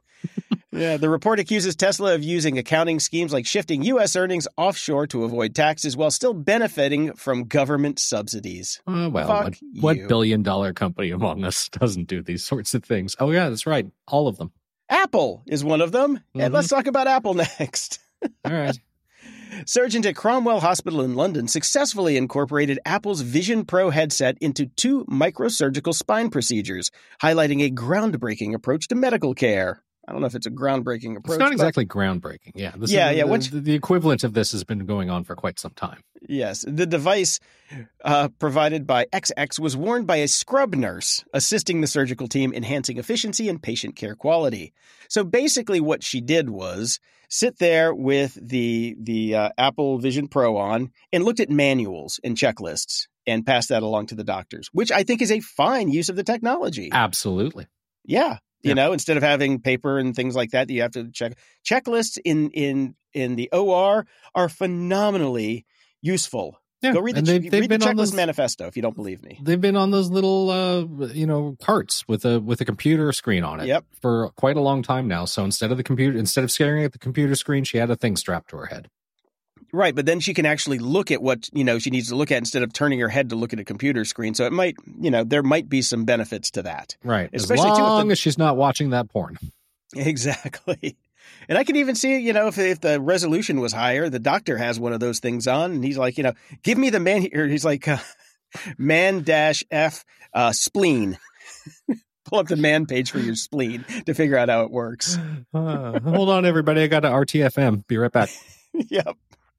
C: Yeah, the report accuses Tesla of using accounting schemes like shifting U S earnings offshore to avoid taxes while still benefiting from government subsidies.
D: Uh, well,
C: Fuck
D: what,
C: you.
D: what billion-dollar company among us doesn't do these sorts of things? Oh, yeah, that's right. All of them.
C: Apple is one of them.
D: Mm-hmm.
C: And let's talk about Apple next.
D: All right.
C: Surgeons at Cromwell Hospital in London successfully incorporated Apple's Vision Pro headset into two microsurgical spine procedures, highlighting a groundbreaking approach to medical care. I don't know if it's a groundbreaking approach.
D: It's not exactly groundbreaking. Yeah. This
C: yeah,
D: is,
C: yeah.
D: The,
C: Once,
D: the equivalent of this has been going on for quite some time.
C: Yes. The device uh, provided by X X was worn by a scrub nurse, assisting the surgical team, enhancing efficiency and patient care quality. So basically what she did was sit there with the, the uh, Apple Vision Pro on and looked at manuals and checklists and passed that along to the doctors, which I think is a fine use of the technology.
D: Absolutely.
C: Yeah. You
D: Yeah.
C: know, instead of having paper and things like that, you have to check. Checklists in in in the O R are phenomenally useful.
D: Yeah.
C: Go read the,
D: and they've,
C: read
D: they've
C: the
D: been
C: checklist
D: on those,
C: manifesto if you don't believe me.
D: They've been on those little, uh, you know, carts with a with a computer screen on it
C: Yep.
D: for quite a long time now. So instead of the computer, instead of staring at the computer screen, she had a thing strapped to her head.
C: Right, but then she can actually look at what, you know, she needs to look at instead of turning her head to look at a computer screen. So it might, you know, there might be some benefits to that.
D: Right.
C: Especially
D: as
C: too with
D: long
C: the-
D: as she's not watching that porn.
C: Exactly. And I can even see, you know, if if the resolution was higher, the doctor has one of those things on, and he's like, you know, give me the man, or he's like, uh, man dash F uh, spleen. Pull up the man page for your spleen to figure out how it works.
D: Uh, hold on, everybody. I got an R T F M. Be right back.
C: Yep.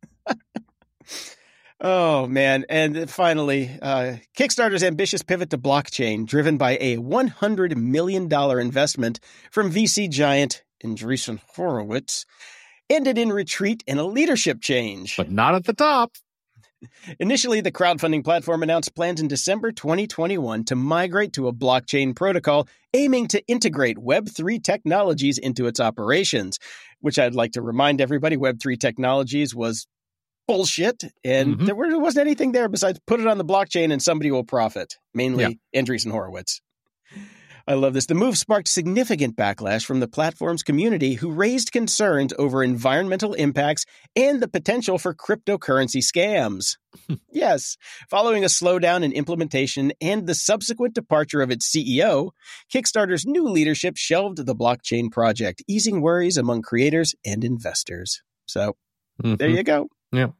C: Oh, man. And finally, uh, Kickstarter's ambitious pivot to blockchain, driven by a one hundred million dollars investment from V C giant Andreessen Horowitz, ended in retreat and a leadership change.
D: But not at the top.
C: Initially, the crowdfunding platform announced plans in December twenty twenty-one to migrate to a blockchain protocol aiming to integrate Web three technologies into its operations, which I'd like to remind everybody Web three technologies was bullshit, and
D: Mm-hmm.
C: there, were, there wasn't anything there besides put it on the blockchain and somebody will profit, mainly
D: Yeah.
C: Andreessen Horowitz. I love this. The move sparked significant backlash from the platform's community, who raised concerns over environmental impacts and the potential for cryptocurrency scams. Yes, following a slowdown in implementation and the subsequent departure of its C E O, Kickstarter's new leadership shelved the blockchain project, easing worries among creators and investors. So, mm-hmm. There you go.
D: Yeah.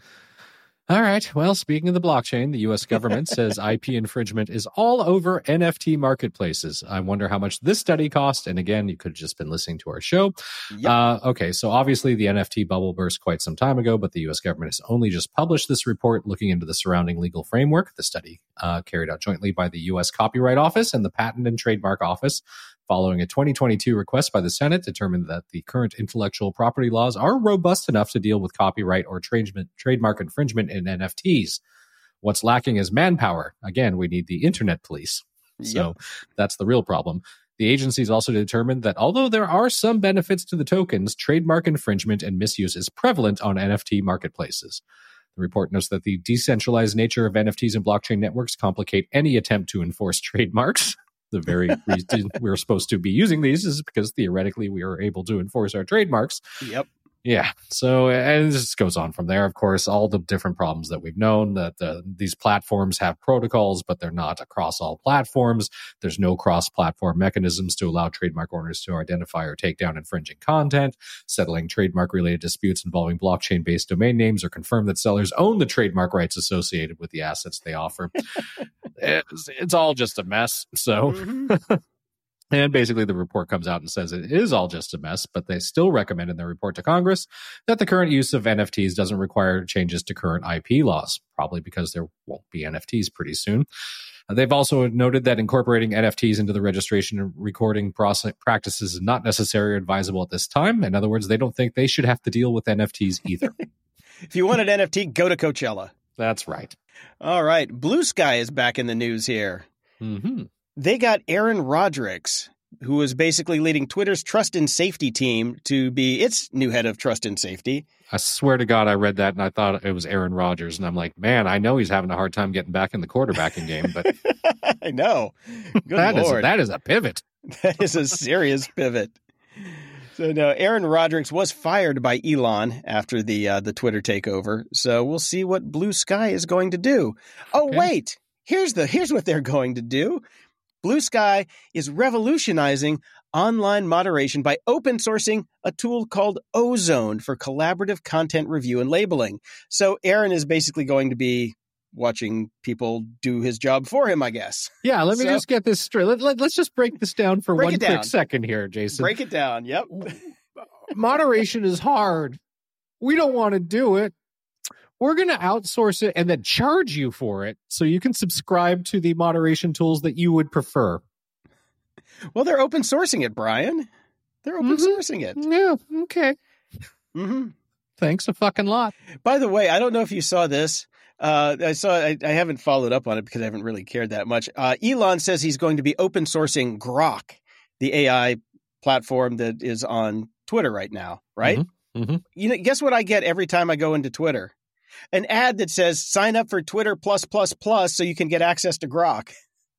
D: All right. Well, speaking of the blockchain, the U S government says I P infringement is all over N F T marketplaces. I wonder how much this study cost. And again, you could have just been listening to our show. Yep. Uh, okay. So obviously the N F T bubble burst quite some time ago, but the U S government has only just published this report looking into the surrounding legal framework. The study uh, carried out jointly by the U S Copyright Office and the Patent and Trademark Office, following a twenty twenty-two request by the Senate, determined that the current intellectual property laws are robust enough to deal with copyright or trademark infringement in N F Ts. What's lacking is manpower. Again, we need the internet police. So yep. That's the real problem. The agencies also determined that although there are some benefits to the tokens, trademark infringement and misuse is prevalent on N F T marketplaces. The report notes that the decentralized nature of N F Ts and blockchain networks complicate any attempt to enforce trademarks. The very reason we're supposed to be using these is because theoretically we are able to enforce our trademarks.
C: Yep.
D: Yeah. So, and this goes on from there. Of course, all the different problems that we've known, that the, these platforms have protocols, but they're not across all platforms. There's no cross-platform mechanisms to allow trademark owners to identify or take down infringing content. Settling trademark-related disputes involving blockchain-based domain names or confirm that sellers own the trademark rights associated with the assets they offer. it's, it's all just a mess. So... Mm-hmm. And basically the report comes out and says it is all just a mess, but they still recommend in their report to Congress that the current use of N F Ts doesn't require changes to current I P laws, probably because there won't be N F Ts pretty soon. Uh, they've also noted that incorporating N F Ts into the registration and recording process practices is not necessary or advisable at this time. In other words, they don't think they should have to deal with N F Ts either.
C: If you want an N F T, go to Coachella.
D: That's right.
C: All right. Blue Sky is back in the news here.
D: Mm-hmm.
C: They got Aaron Rodrigues, who was basically leading Twitter's trust and safety team, to be its new head of trust and safety.
D: I swear to God, I read that and I thought it was Aaron Rodgers. And I'm like, man, I know he's having a hard time getting back in the quarterbacking game. But
C: I know. Good
D: that
C: Lord.
D: Is, that is a pivot.
C: That is a serious pivot. So no, Aaron Rodrigues was fired by Elon after the uh, the Twitter takeover. So we'll see what Blue Sky is going to do. Oh, okay. Wait, here's the here's what they're going to do. Blue Sky is revolutionizing online moderation by open sourcing a tool called Ozone for collaborative content review and labeling. So Aaron is basically going to be watching people do his job for him, I guess.
D: Yeah, let me so, just get this straight. Let, let, let's just break this down for one
C: down.
D: quick second here, Jason.
C: Break it down, yep.
D: Moderation is hard. We don't want to do it. We're going to outsource it and then charge you for it so you can subscribe to the moderation tools that you would prefer.
C: Well, they're open sourcing it, Brian. They're open mm-hmm. sourcing it.
D: Yeah, okay.
C: Mm-hmm.
D: Thanks a fucking lot.
C: By the way, I don't know if you saw this. Uh, I saw. I, I haven't followed up on it because I haven't really cared that much. Uh, Elon says he's going to be open sourcing Grok, the A I platform that is on Twitter right now, right?
D: Mm-hmm. Mm-hmm.
C: You know, guess what I get every time I go into Twitter? An ad that says, sign up for Twitter plus plus plus so you can get access to Grok.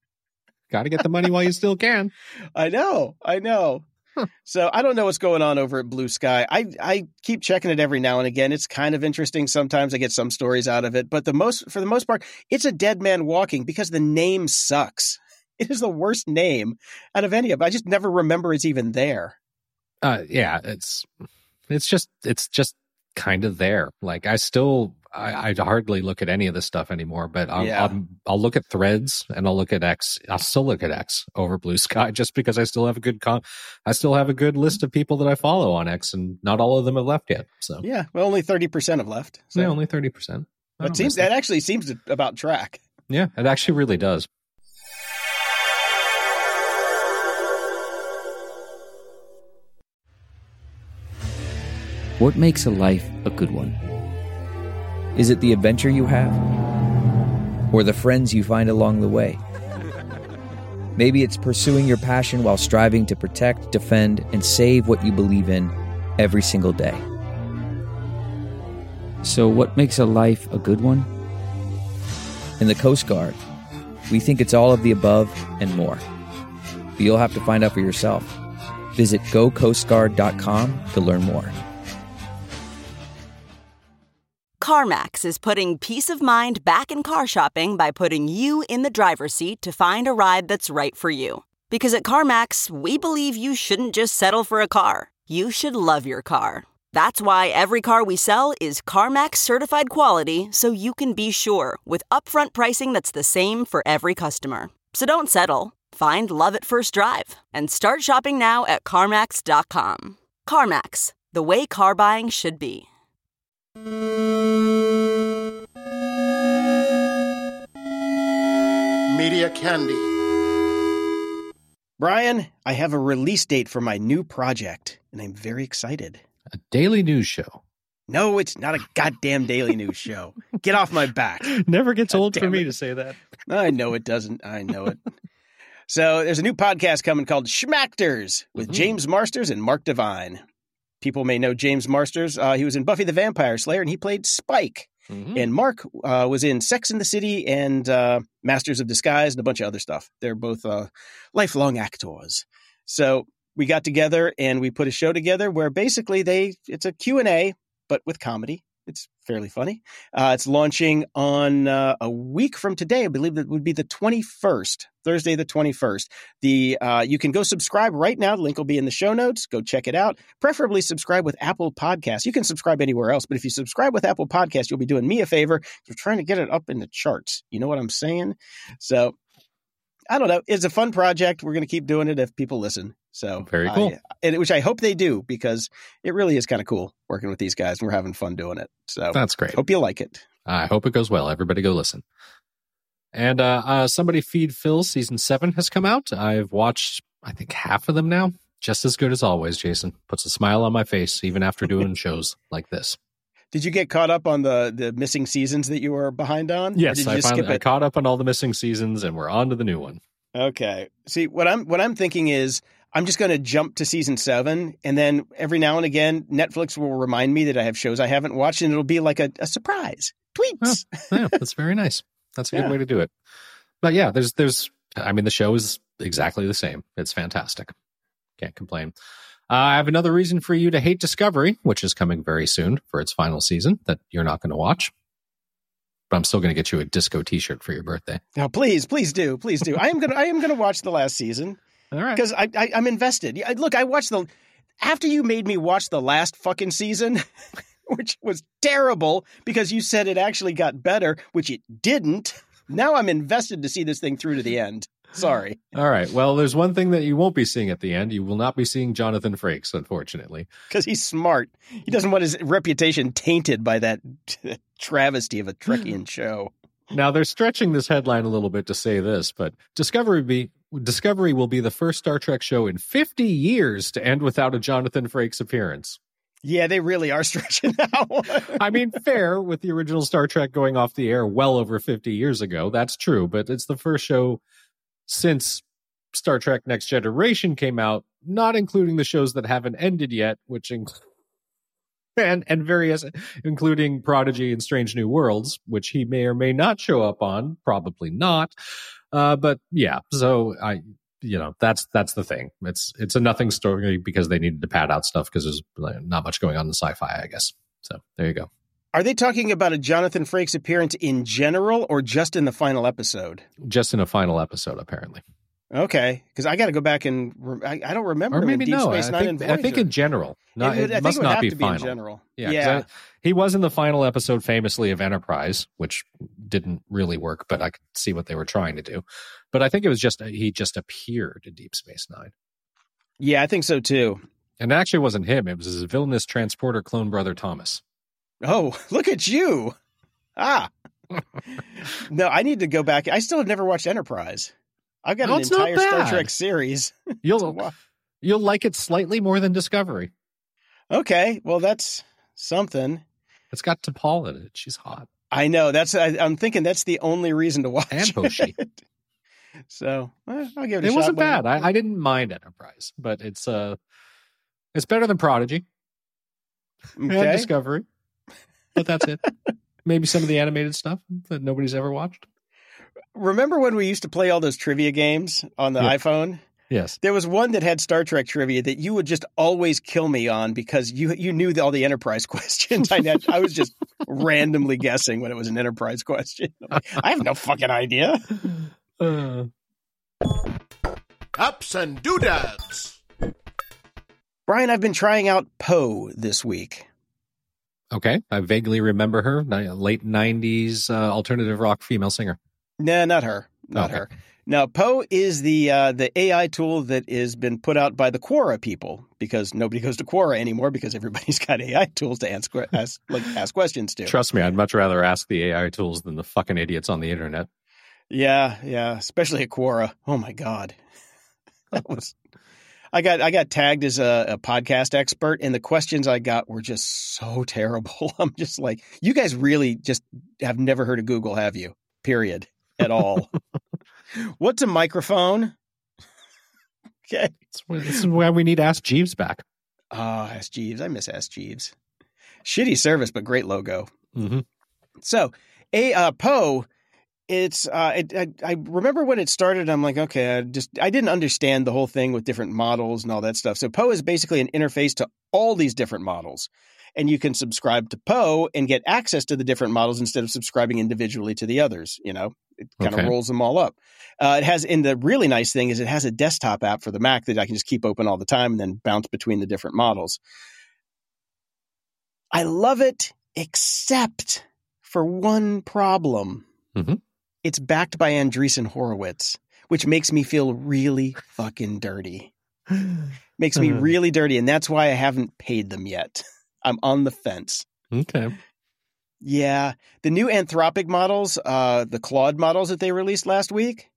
D: Got to get the money while you still can.
C: I know. I know. Huh. So I don't know what's going on over at Blue Sky. I, I keep checking it every now and again. It's kind of interesting. Sometimes I get some stories out of it. But the most, for the most part, it's a dead man walking because the name sucks. It is the worst name out of any of them. I just never remember it's even there.
D: Uh, yeah, it's it's just it's just kind of there. Like I still, I, I hardly look at any of this stuff anymore, but I'll,
C: yeah.
D: I'll, I'll look at Threads and I'll look at X. I'll still look at X over Blue Sky just because I still have a good con. I still have a good list of people that I follow on X, and not all of them have left yet. So
C: yeah, well, only thirty percent have left. So.
D: Yeah, only thirty percent.
C: That seems that actually seems to about track.
D: Yeah, it actually really does.
F: What makes a life a good one? Is it the adventure you have? Or the friends you find along the way? Maybe it's pursuing your passion while striving to protect, defend, and save what you believe in every single day. So what makes a life a good one? In the Coast Guard, we think it's all of the above and more. but you'll have to find out for yourself. Visit go coast guard dot com to learn more.
G: CarMax is putting peace of mind back in car shopping by putting you in the driver's seat to find a ride that's right for you. Because at CarMax, we believe you shouldn't just settle for a car. You should love your car. That's why every car we sell is CarMax certified quality, so you can be sure with upfront pricing that's the same for every customer. So don't settle. Find love at first drive and start shopping now at CarMax dot com. CarMax, the way car buying should be.
E: Media Candy.
C: Brian, I have a release date for my new project, and I'm very excited.
D: A daily news show.
C: No, it's not a goddamn daily news show. Get off my back.
D: Never gets
C: God
D: old for
C: damn
D: me
C: it.
D: to say that.
C: I know it doesn't. I know it. So there's a new podcast coming called Schmackers with
D: Mhm.
C: James Marsters and Mark Devine. People may know James Marsters. Uh, he was in Buffy the Vampire Slayer, and he played Spike.
D: Mhm.
C: And Mark uh, was in Sex and the City and uh, Masters of Disguise and a bunch of other stuff. They're both uh, lifelong actors. So we got together and we put a show together where basically they it's a Q and A, but with comedy. It's fairly funny. Uh, it's launching on uh, a week from today. I believe that would be the twenty-first, Thursday the twenty-first. The uh, you can go subscribe right now. The link will be in the show notes. Go check it out. Preferably subscribe with Apple Podcasts. You can subscribe anywhere else, but if you subscribe with Apple Podcasts, you'll be doing me a favor. You're trying to get it up in the charts. You know what I'm saying? So I don't know. It's a fun project. We're going to keep doing it if people listen. So
D: Very cool.
C: I, and which I hope they do, because it really is kind of cool working with these guys and we're having fun doing it. So
D: That's great.
C: hope you like it.
D: I hope it goes well. Everybody go listen. And uh, uh, Somebody Feed Phil season seven has come out. I've watched, I think, half of them now. Just as good as always, Jason. Puts a smile on my face even after doing shows like this.
C: Did you get caught up on the, the missing seasons that you were behind on? Or
D: Yes,
C: did you
D: I
C: just
D: finally
C: skip
D: I
C: it?
D: caught up on all the missing seasons, and we're on to the new one.
C: Okay. See, what I'm what I'm thinking is I'm just going to jump to season seven, and then every now and again, Netflix will remind me that I have shows I haven't watched, and it'll be like a, a surprise. Tweets.
D: Oh, yeah, that's very nice. That's a
C: Yeah.
D: good way to do it. But yeah, there's there's I mean the show is exactly the same. It's fantastic. Can't complain. Uh, I have another reason for you to hate Discovery, which is coming very soon for its final season that you're not going to watch. But I'm still going to get you a disco T-shirt for your birthday.
C: Now, please, please do, please do. I am gonna I am gonna watch the last season
D: All right.
C: because I, I I'm invested. Yeah, look, I watched the after you made me watch the last fucking season, which was terrible because you said it actually got better, which it didn't. Now I'm invested to see this thing through to the end. Sorry.
D: All right. Well, there's one thing that you won't be seeing at the end. You will not be seeing Jonathan Frakes, unfortunately.
C: Because he's smart. He doesn't want his reputation tainted by that travesty of a Trekkian show.
D: Now, they're stretching this headline a little bit to say this, but Discovery be Discovery will be the first Star Trek show in fifty years to end without a Jonathan Frakes appearance.
C: Yeah, they really are stretching out.
D: I mean, fair, with the original Star Trek going off the air well over fifty years ago. That's true, but it's the first show since Star Trek Next Generation came out, not including the shows that haven't ended yet, which include and and various, including Prodigy and Strange New Worlds, which he may or may not show up on, probably not. Uh, but yeah, so I, you know, that's that's the thing. It's it's a nothing story because they needed to pad out stuff because there's not much going on in sci-fi, I guess. So there you go.
C: Are they talking about a Jonathan Frakes appearance in general or just in the final episode?
D: Just in a final episode, apparently.
C: Okay, because I got to go back and re- I, I don't remember.
D: Or
C: him
D: maybe
C: in Deep
D: no.
C: Space
D: I
C: Nine
D: think,
C: and
D: I think
C: Voyager.
D: in general. Not,
C: It would-
D: it
C: I think
D: must
C: it would
D: not
C: have
D: be
C: to be in
D: final.
C: general.
D: Yeah, 'cause
C: Yeah.
D: I- he was in the final episode famously of Enterprise, which didn't really work, but I could see what they were trying to do. But I think it was just he just appeared in Deep Space Nine.
C: Yeah, I think so too.
D: And it actually wasn't him. It was his villainous transporter clone brother, Thomas.
C: Oh, look at you. Ah. No, I need to go back. I still have never watched Enterprise. I've got
D: No,
C: an
D: it's not
C: entire Star
D: bad.
C: Trek series.
D: You'll
C: Wow.
D: you'll like it slightly more than Discovery.
C: Okay, well, that's something.
D: It's got T'Pol in it. She's hot.
C: I know. That's. I, I'm thinking that's the only reason to watch
D: And Hoshi.
C: it. So eh, I'll give it a
D: It
C: shot.
D: wasn't
C: when-
D: bad. I, I didn't mind Enterprise, but it's uh it's better than Prodigy and
C: Okay.
D: Discovery. But that's it. Maybe some of the animated stuff that nobody's ever watched.
C: Remember when we used to play all those trivia games on the
D: Yeah.
C: iPhone?
D: Yes.
C: There was one that had Star Trek trivia that you would just always kill me on because you you knew all the Enterprise questions. I had, I was just randomly guessing when it was an Enterprise question. Like, I have no fucking idea.
D: Uh.
E: Ups and doodads.
C: Brian, I've been trying out Poe this week.
D: Okay. I vaguely remember her. Late nineties uh, alternative rock female singer.
C: Nah, not her. Not
D: Okay.
C: her. Now, Poe is the uh, the A I tool that has been put out by the Quora people because nobody goes to Quora anymore because everybody's got A I tools to ask ask, like, ask questions to.
D: Trust me, I'd much rather ask the A I tools than the fucking idiots on the internet.
C: Yeah, yeah, especially at Quora. Oh my God, that was. I got I got tagged as a, a podcast expert, and the questions I got were just so terrible. I'm just like, you guys really just have never heard of Google, have you? Period. At all. What's a microphone? Okay.
D: This is why we need Ask Jeeves back.
C: Oh, Ask Jeeves. I miss Ask Jeeves. Shitty service, but great logo.
D: Mm-hmm.
C: So, a uh, Poe, it's uh, it, I, I remember when it started. I'm like, okay, I just I didn't understand the whole thing with different models and all that stuff. So, Poe is basically an interface to all these different models, and you can subscribe to Poe and get access to the different models instead of subscribing individually to the others. You know, it kind of
D: Okay.
C: rolls them all up. Uh, it has, and the really nice thing is it has a desktop app for the Mac that I can just keep open all the time and then bounce between the different models. I love it, except for one problem.
D: Mm-hmm.
C: It's backed by Andreessen Horowitz, which makes me feel really fucking dirty. Makes me
D: Uh.
C: really dirty, and that's why I haven't paid them yet. I'm on the fence.
D: Okay.
C: Yeah. The new Anthropic models, uh, the Claude models that they released last week,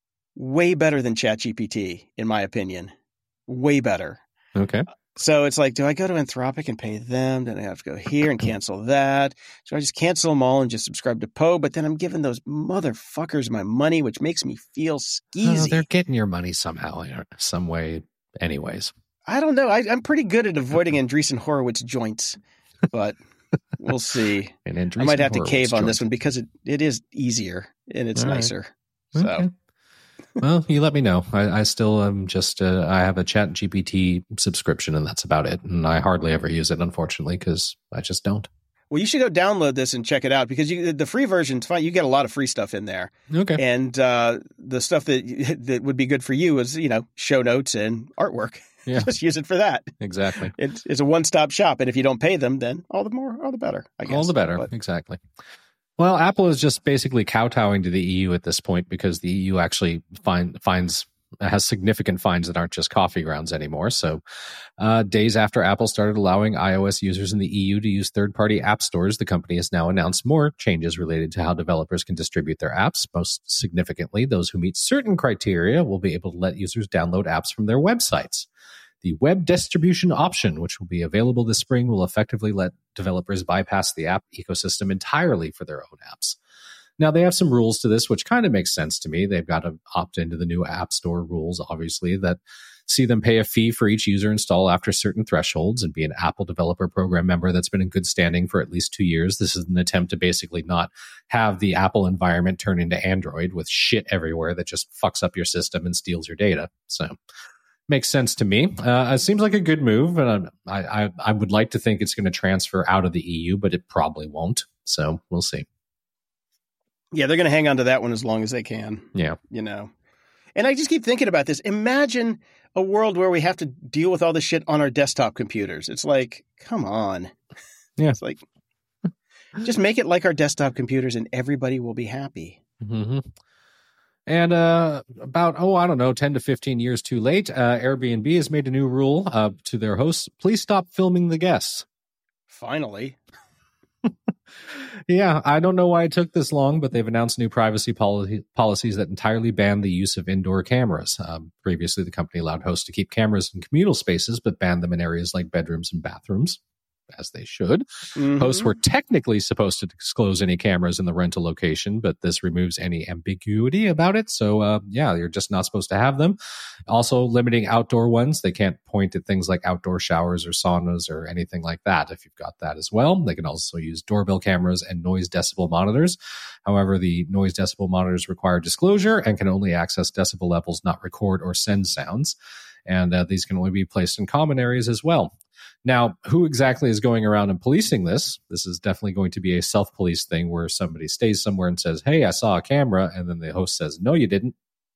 C: way better than ChatGPT, in my opinion. Way better.
D: Okay.
C: So it's like, do I go to Anthropic and pay them? Then I have to go here and cancel that. So I just cancel them all and just subscribe to Poe. But then I'm giving those motherfuckers my money, which makes me feel
D: Oh,
C: skeezy.
D: they're getting your money somehow, some way, anyways.
C: I don't know. I, I'm pretty good at avoiding Andreessen Horowitz joints, but we'll see.
D: And
C: I
D: Andreessen
C: might have to
D: Horowitz
C: cave on
D: joint.
C: this one because it, it is easier and it's
D: All right.
C: nicer. So.
D: Okay. Well, you let me know. I, I still am just, uh, I have a Chat G P T subscription and that's about it. And I hardly ever use it, unfortunately, because I just don't.
C: Well, you should go download this and check it out because you, the free version's fine. You get a lot of free stuff in there.
D: Okay.
C: And uh, the stuff that that would be good for you is, you know, show notes and artwork.
D: Yeah.
C: Just use it for that.
D: Exactly.
C: It's, it's a one-stop shop. And if you don't pay them, then all the more, all the better, I guess.
D: All the better.
C: But,
D: Exactly. Well, Apple is just basically kowtowing to the E U at this point because the E U actually find, finds has significant fines that aren't just coffee grounds anymore. So uh, days after Apple started allowing iOS users in the E U to use third-party app stores, the company has now announced more changes related to how developers can distribute their apps. Most significantly, those who meet certain criteria will be able to let users download apps from their websites. The web distribution option, which will be available this spring, will effectively let developers bypass the app ecosystem entirely for their own apps. Now, they have some rules to this, which kind of makes sense to me. They've got to opt into the new App Store rules, obviously, that see them pay a fee for each user install after certain thresholds and be an Apple Developer Program member that's been in good standing for at least two years. This is an attempt to basically not have the Apple environment turn into Android with shit everywhere that just fucks up your system and steals your data. So makes sense to me. Uh, it seems like a good move, and I, I, I would like to think it's going to transfer out of the E U, but it probably won't. So we'll see.
C: yeah, they're going to hang on to that one as long as they can.
D: Yeah.
C: You know, and I just keep thinking about this. Imagine a world where we have to deal with all this shit on our desktop computers. It's like, come on.
D: Yeah.
C: It's like, just make it like our desktop computers and everybody will be happy.
D: Mm-hmm. And uh, about, oh, I don't know, ten to fifteen years too late, uh, Airbnb has made a new rule uh, to their hosts. Please stop filming the guests.
C: Finally.
D: Yeah, I don't know why it took this long, but they've announced new privacy policy, policies that entirely ban the use of indoor cameras. Um, previously, the company allowed hosts to keep cameras in communal spaces, but banned them in areas like bedrooms and bathrooms. as they should.
C: Mm-hmm.
D: Hosts were technically supposed to disclose any cameras in the rental location, but this removes any ambiguity about it. So, uh, yeah, you're just not supposed to have them. Also, limiting outdoor ones. They can't point at things like outdoor showers or saunas or anything like that if you've got that as well. They can also use doorbell cameras and noise decibel monitors. However, the noise decibel monitors require disclosure and can only access decibel levels, not record or send sounds. And uh, these can only be placed in common areas as well. Now, who exactly is going around and policing this? This is definitely going to be a self-police thing where somebody stays somewhere and says, hey, I saw a camera. And then the host says, no, you didn't.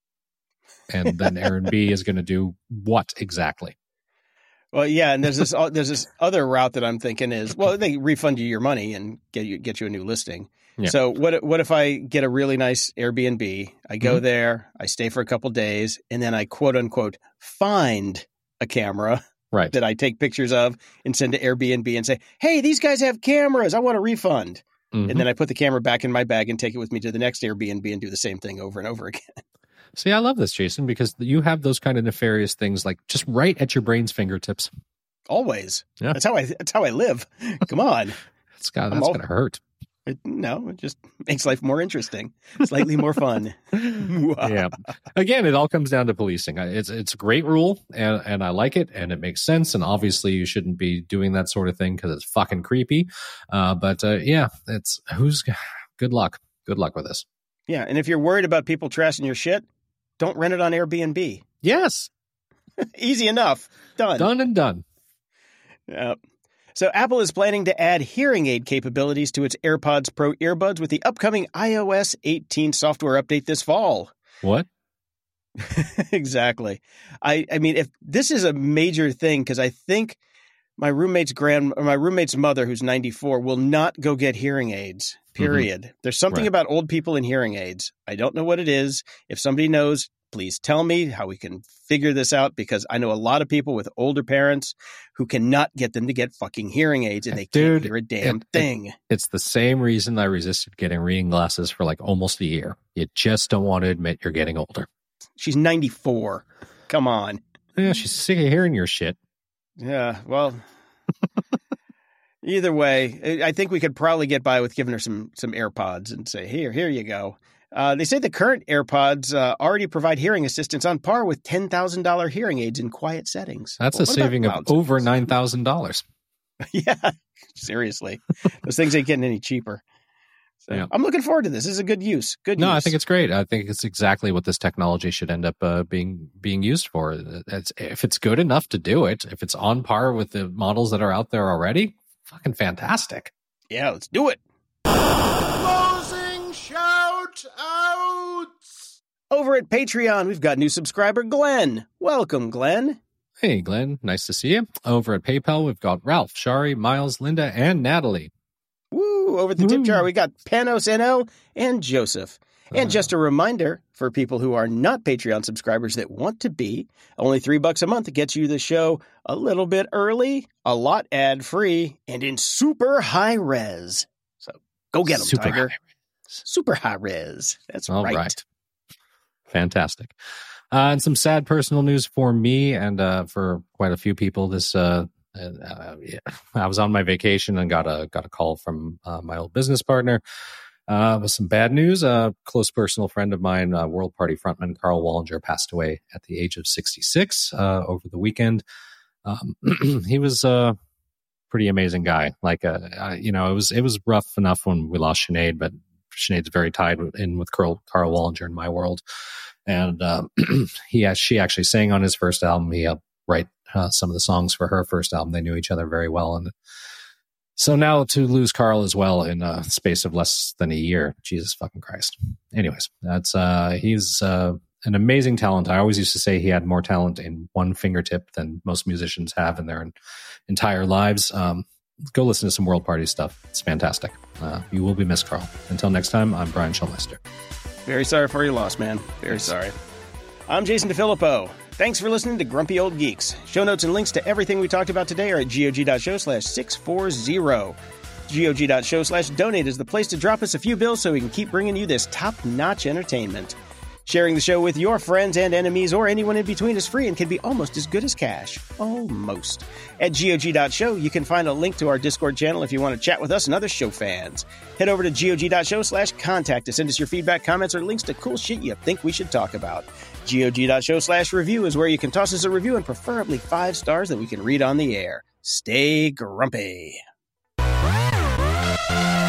D: And then Aaron B is going to do what exactly?
C: Well, yeah, and there's this there's this other route that I'm thinking is, well, they refund you your money and get you get you a new listing. Yeah. So what what if I get a really nice Airbnb? I go mm-hmm. there, I stay for a couple days, and then I quote unquote find a camera
D: right.
C: that I take pictures of and send to Airbnb and say, hey, these guys have cameras. I want a refund. Mm-hmm. And then I put the camera back in my bag and take it with me to the next Airbnb and do the same thing over and over again.
D: See, I love this, Jason, because you have those kind of nefarious things like just right at your brain's fingertips.
C: Always.
D: Yeah.
C: That's how I that's how I live. Come on.
D: It's got that's going to hurt.
C: It, no, it just makes life more interesting, slightly more fun.
D: Yeah. Again, it all comes down to policing. It's it's a great rule, and, and I like it, and it makes sense. And obviously, you shouldn't be doing that sort of thing because it's fucking creepy. Uh, but uh, yeah, it's who's good luck. Good luck with this.
C: Yeah, and if you're worried about people trashing your shit, don't rent it on Airbnb.
D: Yes.
C: Easy enough. Done.
D: Done and done.
C: Yeah. So Apple is planning to add hearing aid capabilities to its AirPods Pro earbuds with the upcoming i O S eighteen software update this fall.
D: What?
C: Exactly. I, I mean, if this is a major thing, because I think my roommate's grand, or my roommate's mother, who's ninety-four, will not go get hearing aids, period. Mm-hmm. There's something right. about old people and hearing aids. I don't know what it is. If somebody knows, please tell me how we can figure this out, because I know a lot of people with older parents who cannot get them to get fucking hearing aids, and they
D: Dude,
C: can't hear a damn
D: it,
C: thing.
D: It, it's the same reason I resisted getting reading glasses for like almost a year. You just don't want to admit you're getting older.
C: She's ninety-four. Come on.
D: Yeah, she's sick of hearing your shit.
C: Yeah, well, either way, I think we could probably get by with giving her some some AirPods and say, here, here you go. Uh, they say the current AirPods uh, already provide hearing assistance on par with ten thousand dollars hearing aids in quiet settings.
D: That's
C: well,
D: a saving of over nine thousand dollars.
C: Yeah, seriously. Those things ain't getting any cheaper. So yeah. I'm looking forward to this. This is a good use. Good
D: no,
C: use.
D: I think it's great. I think it's exactly what this technology should end up uh, being being used for. It's, if it's good enough to do it, if it's on par with the models that are out there already, fucking fantastic.
C: Yeah, let's do it.
E: Closing shout outs.
C: Over at Patreon, we've got new subscriber Glenn. Welcome, Glenn.
D: Hey, Glenn. Nice to see you. Over at PayPal, we've got Ralph, Shari, Miles, Linda, and Natalie.
C: Woo! Over at the
D: Woo.
C: tip jar, we got Panos N O and Joseph. And
D: uh,
C: just a reminder for people who are not Patreon subscribers that want to be, only three bucks a month gets you the show a little bit early, a lot ad-free, and in super high res. So go get them,
D: super
C: Tiger.
D: High
C: super high res. That's
D: All
C: right.
D: right. Fantastic. Uh, and some sad personal news for me and uh, for quite a few people. This uh, uh, yeah. I was on my vacation and got a got a call from uh, my old business partner uh, with some bad news. A close personal friend of mine, uh, World Party frontman Carl Wallinger, passed away at the age of sixty-six uh, over the weekend. Um, he was a pretty amazing guy. Like, uh, uh, you know, it was it was rough enough when we lost Sinead, but Sinead's very tied in with Carl, Carl Wallinger in my world. And uh, he she actually sang on his first album. He helped write uh, some of the songs for her first album. They knew each other very well. And so now to lose Carl as well in a space of less than a year, Jesus fucking Christ. Anyways, that's uh, he's uh, an amazing talent. I always used to say he had more talent in one fingertip than most musicians have in their entire lives. Um, go listen to some World Party stuff. It's fantastic. Uh, you will be missed, Carl. Until next time, I'm Brian Schulmeister.
C: Very sorry for your loss, man. Very sorry. I'm Jason DeFilippo. Thanks for listening to Grumpy Old Geeks. Show notes and links to everything we talked about today are at gog.show slash 640. gog.show slash donate is the place to drop us a few bills so we can keep bringing you this top-notch entertainment. Sharing the show with your friends and enemies or anyone in between is free and can be almost as good as cash. Almost. At G O G dot show, you can find a link to our Discord channel if you want to chat with us and other show fans. Head over to G O G dot show slash contact to send us your feedback, comments, or links to cool shit you think we should talk about. G O G dot show slash review is where you can toss us a review and preferably five stars that we can read on the air. Stay grumpy.